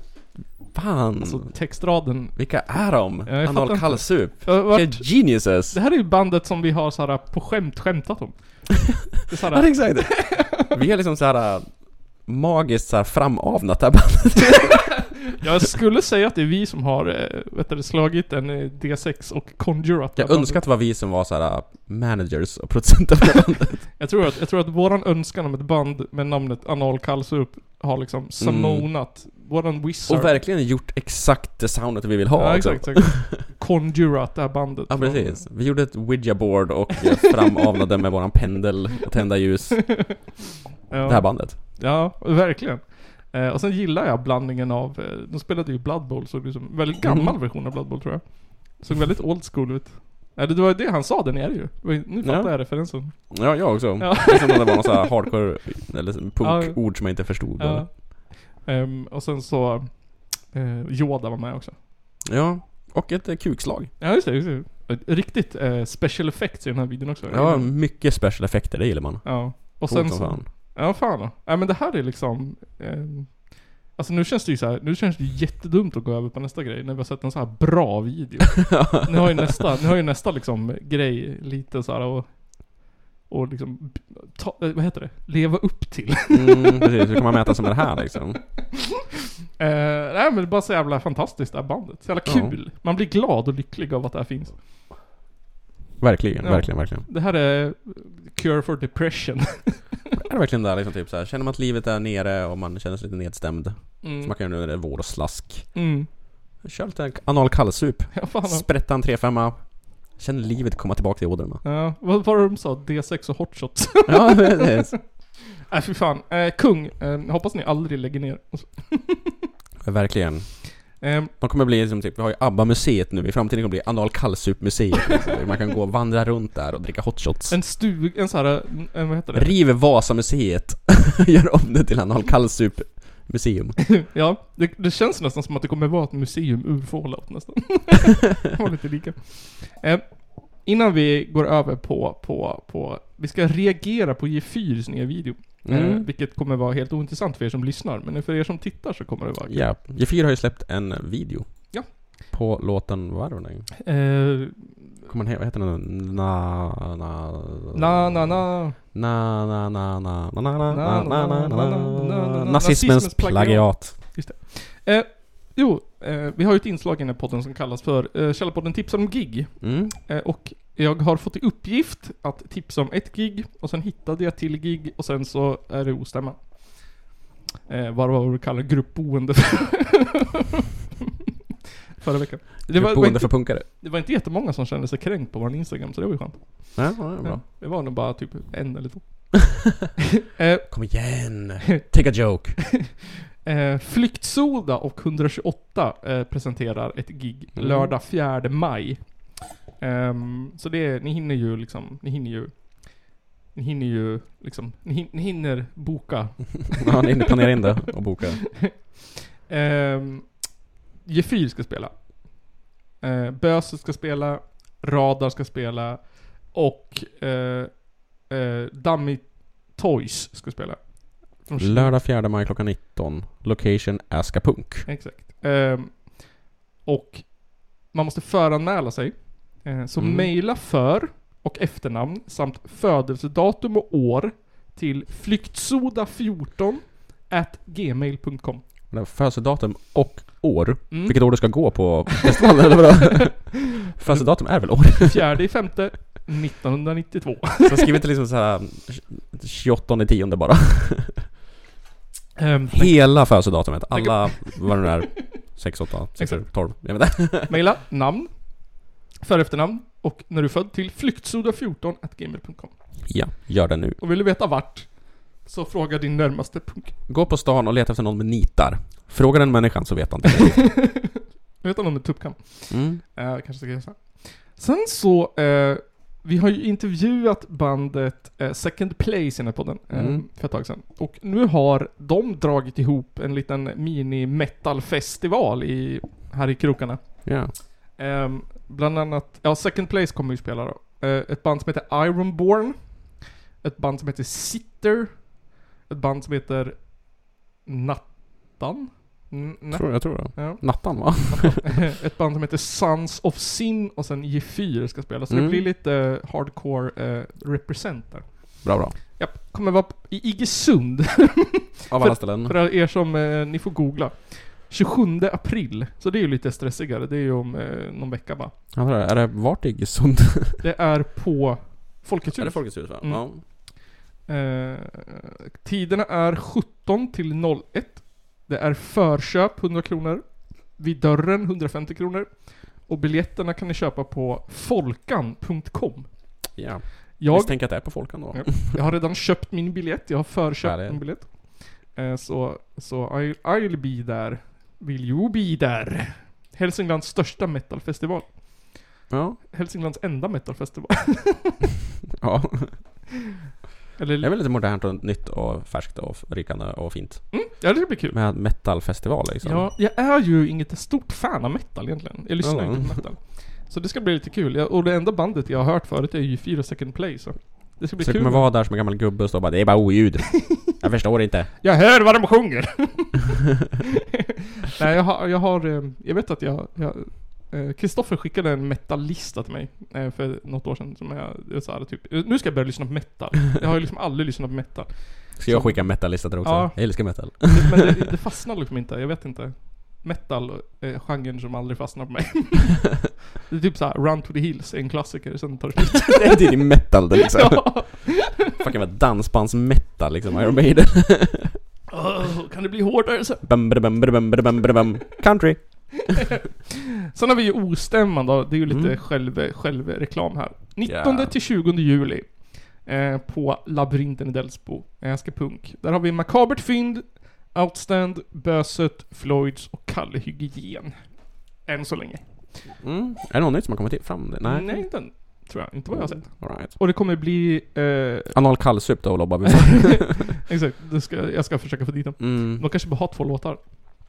Fan. Alltså textraden. Vilka är de? Ja, jag fattar Anal inte. Kallsup. Jag har varit- Vilka geniuses. Det här är ju bandet som vi har så här på skämt skämtat om. Det är så Ja, här, exakt. Vi har liksom så här magiskt så här framavnat det här bandet. jag skulle säga att det är vi som har eh, vet du, slagit en eh, D sex och conjurat. Jag önskar att det var vi som var så här managers och producenter på bandet. Jag tror att, jag tror att våran önskan om ett band med namnet Anal Kallsup har liksom summonat våran wizard. Och verkligen gjort exakt det soundet vi vill ha. Ja, också. exakt, exakt. Conjurat det här bandet. Ja, precis. Vi gjorde ett Ouija-board och eh, framavlade med våran pendel och tända ljus. Ja. Det här bandet. Ja, verkligen. Eh, och sen gillar jag blandningen av, eh, de spelade ju Blood Bowl, såg det som väldigt gammal Mm. version av Blood Bowl tror jag. Såg väldigt old school ut. Ja, det var ju det han sa där nere ju. Det var ju- Nu fattar Ja. jag referensen. Ja, jag också. Ja. Det är som om det var någon så här hardcore eller punk-ord som jag inte förstod. Ja. Ehm, och sen så eh, Yoda var med också. Ja, och ett eh, kukslag. Ja, just det, just det. Ett riktigt eh, special effects i den här videon också. Ja, mycket special effekter, det gillar man. Ja. Och Coolt sen som så... fan. Ja, fan då. Ja, men det här är liksom... ehm, alltså nu känns det ju så här, nu känns det ju jättedumt att gå över på nästa grej när vi har sett en så här bra video. Nu har ju nästa, nu har ju nästa liksom grej lite så här och och liksom ta, eh, vad heter det? Leva upp till. Mm, precis, hur kan man mäta som det här liksom? Eh, nej men det är bara så jävla fantastiskt det här bandet. Så jävla Ja. kul. Man blir glad och lycklig av att det här finns. Verkligen, Ja. verkligen, verkligen. Det här är cure for depression. Är det verkligen där liksom typ så här, känner man att livet är nere och man känner sig lite nedstämd. Mm. Så man kan göra det vår och slask. Mm. Kör lite anal kallsup. Ja, fan. Sprätta en tre femma. Känner livet komma tillbaka till ådrorna. Ja, vad var det de sa? D sex och hotshots. Ja, precis. Nej fy fan. Eh, kung, eh, hoppas ni aldrig lägger ner. Verkligen. Ehm, De kommer bli som typ, vi har ju ABBA-museet nu. I framtiden kommer det bli anal kallsup-museet. Liksom. Man kan gå och vandra runt där och dricka hotshots. en stug, en sån här, en, vad heter det? Riv Vasa-museet. Gör om det till anal kallsup-museum. Ja, det, det känns nästan som att det kommer vara ett museum ur Fallout nästan. Det var lite lika. Eh, innan vi går över på, på, på, vi ska reagera på G fyras nya video. Eh, Mm. vilket kommer vara helt ointressant för er som lyssnar, men för er som tittar så kommer det vara kul. Ja, G fyra har ju släppt en video. Ja. På låten, vad var det? Eh, Kommer han, vad heter den? Na, na, na na na na, na, na, na, na, na, na, Na, na, na, na, na, na, na, na, na, nazismens nazismens plagiat. Just det. Eh, jo, eh, vi har ju ett inslag i den här podden som kallas för eh, Källarpodden tipsar om gig. Mm. Eh, och jag har fått i uppgift att tipsa om ett gig och sen hittade jag till gig och sen så är det ostämma. Eh, vad var det du kallar gruppboende förra veckan. Det var, var Boende inte, för punkare. det var inte jättemånga som kände sig kränkt på vår Instagram, så det var ju skönt. Ja, ja, det är bra. Ja, det var nog bara typ en eller två. eh, Kom igen. Take a joke. Eh, Flyktsoda och etthundratjugoåtta eh, presenterar ett gig Mm. lördag fjärde maj. Ehm, så det är, ni hinner ju liksom, ni hinner ju Ni hinner ju liksom, ni, hin- ni hinner boka. Ja, ni planerar in det och boka. Ehm, G fyra ska spela. Eh, Böse ska spela. Radar ska spela. Och eh, eh, Dummy Toys ska spela. Från Kina. Lördag fjärde maj klockan nitton. Location Askapunk. Exakt. Ehm, och man måste föranmäla sig. Ehm, så Mm. mejla för och efternamn samt födelsedatum och år till flyktsoda fjorton at gmail punkt com. Födelsedatum och år. Mm. Vilket år du ska gå på festivalen eller vadå? Födelsedatum är väl år? Fjärde i femte nittonhundranittiotvå. Så skriv inte liksom så här tjugoåttonde tionde bara. Ehm, Hela födelsedatumet. Alla, vad det nu är. sex, åtta, sex, Exakt. tolv. Jag vet inte. Maila namn, för efternamn och när du är född till flyktsoda fjorton at gmail punkt com. Ja, gör det nu. Och vill du veta vart, så fråga din närmaste punk. Gå på stan och leta efter någon med nitar. Fråga den människan så vet han det. Vet du någon med tuppkam? Mm. Uh, kanske ska jag säga. Sen så, eh, vi har ju intervjuat bandet eh, Second Place i den här podden eh, Mm. för ett tag sedan. Och nu har de dragit ihop en liten mini-metal-festival i, här i krokarna. Ja. Eh, bland annat, ja Second Place kommer ju spela då. Eh, ett band som heter Ironborn. Ett band som heter Sitter. Ett band som heter Nattan. N- Nat- Tror, jag tror det. Ja. Nattan, va? Ett band som heter Sons of Sin och sen G fyra ska spela. Så Mm. det blir lite uh, hardcore uh, represent där. Bra, bra. Japp, kommer vara i Iggesund. Av alla ställen. För er som, uh, ni får googla. tjugosjunde april. Så det är ju lite stressigare. Det är ju om uh, någon vecka bara. Ja, är, det, är det vart i Iggesund? Det är på Folkets hus. Är det Folkets hus, va? Mm. Ja. Uh, tiderna är sjutton till noll ett. Det är förköp hundra kronor. Vid dörren hundrafemtio kronor. Och biljetterna kan ni köpa på folkan punkt com. Ja. Jag, Jag tänker att det är på Folkan då. Ja, jag har redan köpt min biljett. Jag har förköpt Härligt. en biljett. Eh, så så I'll, I'll be there. Will you be there? Hälsinglands största metalfestival. Ja. Hälsinglands enda metalfestival. Ja. Eller, Det är väl lite modernt och nytt och färskt och rykande och fint. mm, ja, det blir kul. Med metalfestival liksom. Ja, jag är ju inget stort fan av metal egentligen. Jag lyssnar Ja. inte på metal. Så det ska bli lite kul. Jag, och det enda bandet jag har hört förut är ju fyra Second Play. Så det ska bli Så det kul. kommer vara där som en gammal gubbe och stå bara, det är bara oljud. Jag förstår inte. Jag hör vad de sjunger. Nej, jag har, jag har, eh, jag vet att jag, jag Kristoffer skickade en metallista till mig eh, för något år sedan som jag, jag sa det typ, nu ska jag börja lyssna på metal. Jag har ju liksom aldrig lyssnat på metal. Ska jag skicka en metal-lista där också? Ja. Jag älskar metal. Det, men det, det fastnar liksom inte, jag vet inte. Metal är genren som aldrig fastnar på mig. Det är typ såhär, Run to the Hills är en klassiker, sen tar det slut. Det är din metal det liksom. Ja. Fucking med dansbands-metal liksom, Iron Maiden. Oh, kan det bli hårdare så? Bam, bam, bam, bam, bam, bam. Country. Sen har vi ju Ostämman då, det är ju lite Mm. själv, självreklam här. nittonde Ja. till tjugonde juli eh, på Labyrinten i Delsbo, Äska Punk. Där har vi Makabert Fynd, Outstand, Böset, Floyds och Kalle Hygien. Än så länge. Mm. Är det någon nytt som har kommit till fram? Nej. Nej, inte än, tror jag. Inte vad jag har sett. All right. Och det kommer bli... Eh, Anal kallsup då, lobbar vi. exakt, det ska, jag ska försöka få dit dem. Mm. De kanske bara har två låtar.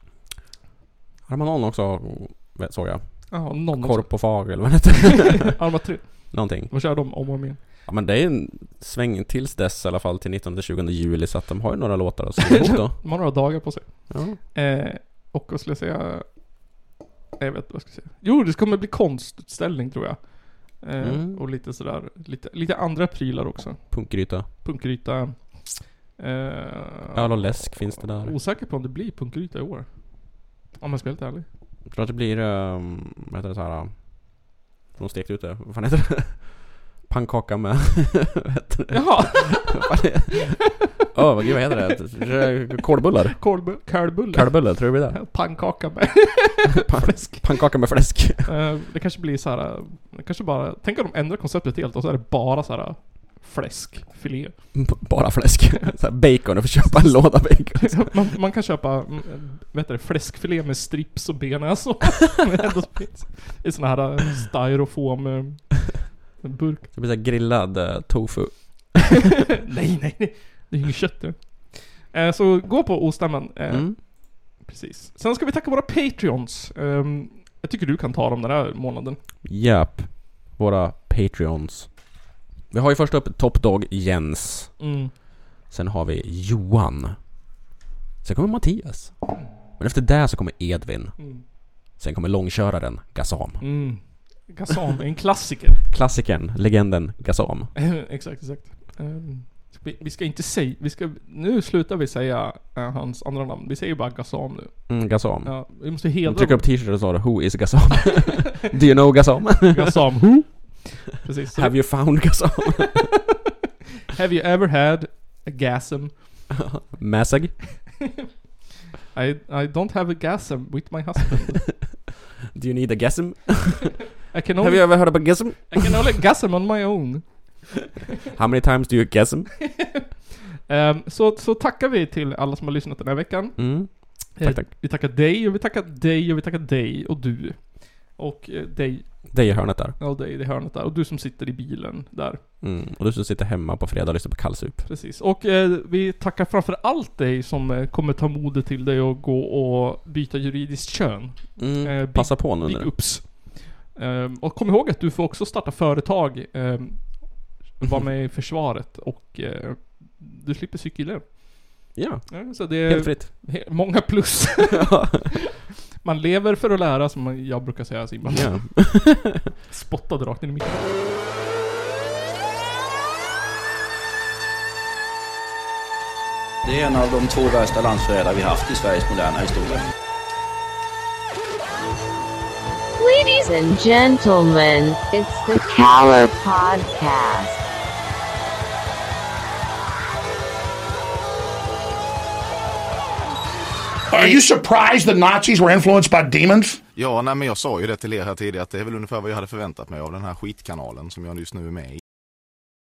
Har man någon också, vet- såg jag. Jaha, någon Korp och Fag eller vad det heter. Arma tre. Någonting. Vad kör de om och om igen? Ja, men det är en sväng tills dess i alla fall till nittonde till tjugonde juli, så att de har ju några låtar att skriva ihop då. De har några dagar på sig. Ja. Eh, och vad skulle jag säga? Jag vet vad jag ska säga. Jo, det kommer bli konstutställning tror jag. Eh, Mm. Och lite sådär, lite, lite andra prylar också. Punkgryta. Punkryta. Eh, Öl och läsk finns det där. Osäker på om det blir punkryta i år. Om jag ska vara helt ärlig. Jag tror att det blir, um, vad heter det så här? De stekt ut det. Vad fan heter det? Pannkaka med... vad heter det? Jaha! Åh, vad gud, vad heter det? Kålbullar? Kolbu- Kärlbullar. Kålbullar, tror du det blir det? Pannkaka med Pan- fläsk. Pannkaka med fläsk. Eh, det kanske blir så här. Det kanske bara... Tänk om de ändrar konceptet helt och så är det bara så här fläskfilé. Bara fläsk. Så här bacon, du får köpa en låda bacon. man, man kan köpa, mm, vet du, fläskfilé med strips och bearnaise och det ändå finns i såna här eh, styrofoam eh, burk. Det blir så här grillad uh, tofu. nej, nej, nej. Det är ju inget kött nu. Eh, så gå på Ostämman. Eh, Mm. Precis. Sen ska vi tacka våra Patreons. Um, jag tycker du kan ta dem den här månaden. Japp. Våra Patreons. Vi har ju först upp Top Dog Jens. Mm. Sen har vi Johan. Sen kommer Mattias. Men efter det så kommer Edvin. Mm. Sen kommer långköraren Gassam. Mm. Gassam är en klassiker. Klassikern, legenden Gassam. exakt, exakt. Um, vi, vi ska inte säga, vi ska, nu slutar vi säga uh, hans andra namn. Vi säger bara Gassam nu. Mm, Gassam. Ja, vi måste hedra Tryck upp t-shirt och så det, Who is Gassam? Do you know Gassam? Gassam who? Precis. Så Have you found Gassam? have you ever had a gasm? Massag? I, I don't have a gasm with my husband. Do you need a gasm? I can Have only, you ever heard of a gasm? I can only gasm on my own. How many times do you gasm? Um, så, så tackar vi till alla som har lyssnat den här veckan. Mm. Eh, Tack, tack. Vi tackar dig och vi tackar dig och vi tackar dig och du. Och eh, dig, Det är hörnet där. ja dig i det hörnet där. Och du som sitter i bilen där. Mm. Och du som sitter hemma på fredag och lyssnar på kallsup. Precis. Och eh, vi tackar framför allt dig som eh, kommer ta modet till dig och gå och byta juridiskt kön. Mm. Eh, big- Passa på nu Big nu. ups. Um, och kom ihåg att du får också starta företag, um, vara med i försvaret och uh, du slipper cykeln. Ja, Ja, så det är helt fritt. he- många plus. Man lever för att lära, som jag brukar säga, Simon. Ja. Spottade rakt in i mitten. Det är en av de två värsta landsförrädare vi haft i Sveriges moderna historia. Ladies and gentlemen, it's the Caller Podcast. Are you surprised the Nazis were influenced by demons? Ja, nej, men jag sa ju det till er här tidigare att det är väl ungefär vad jag hade förväntat mig av den här skitkanalen som jag just nu är med i.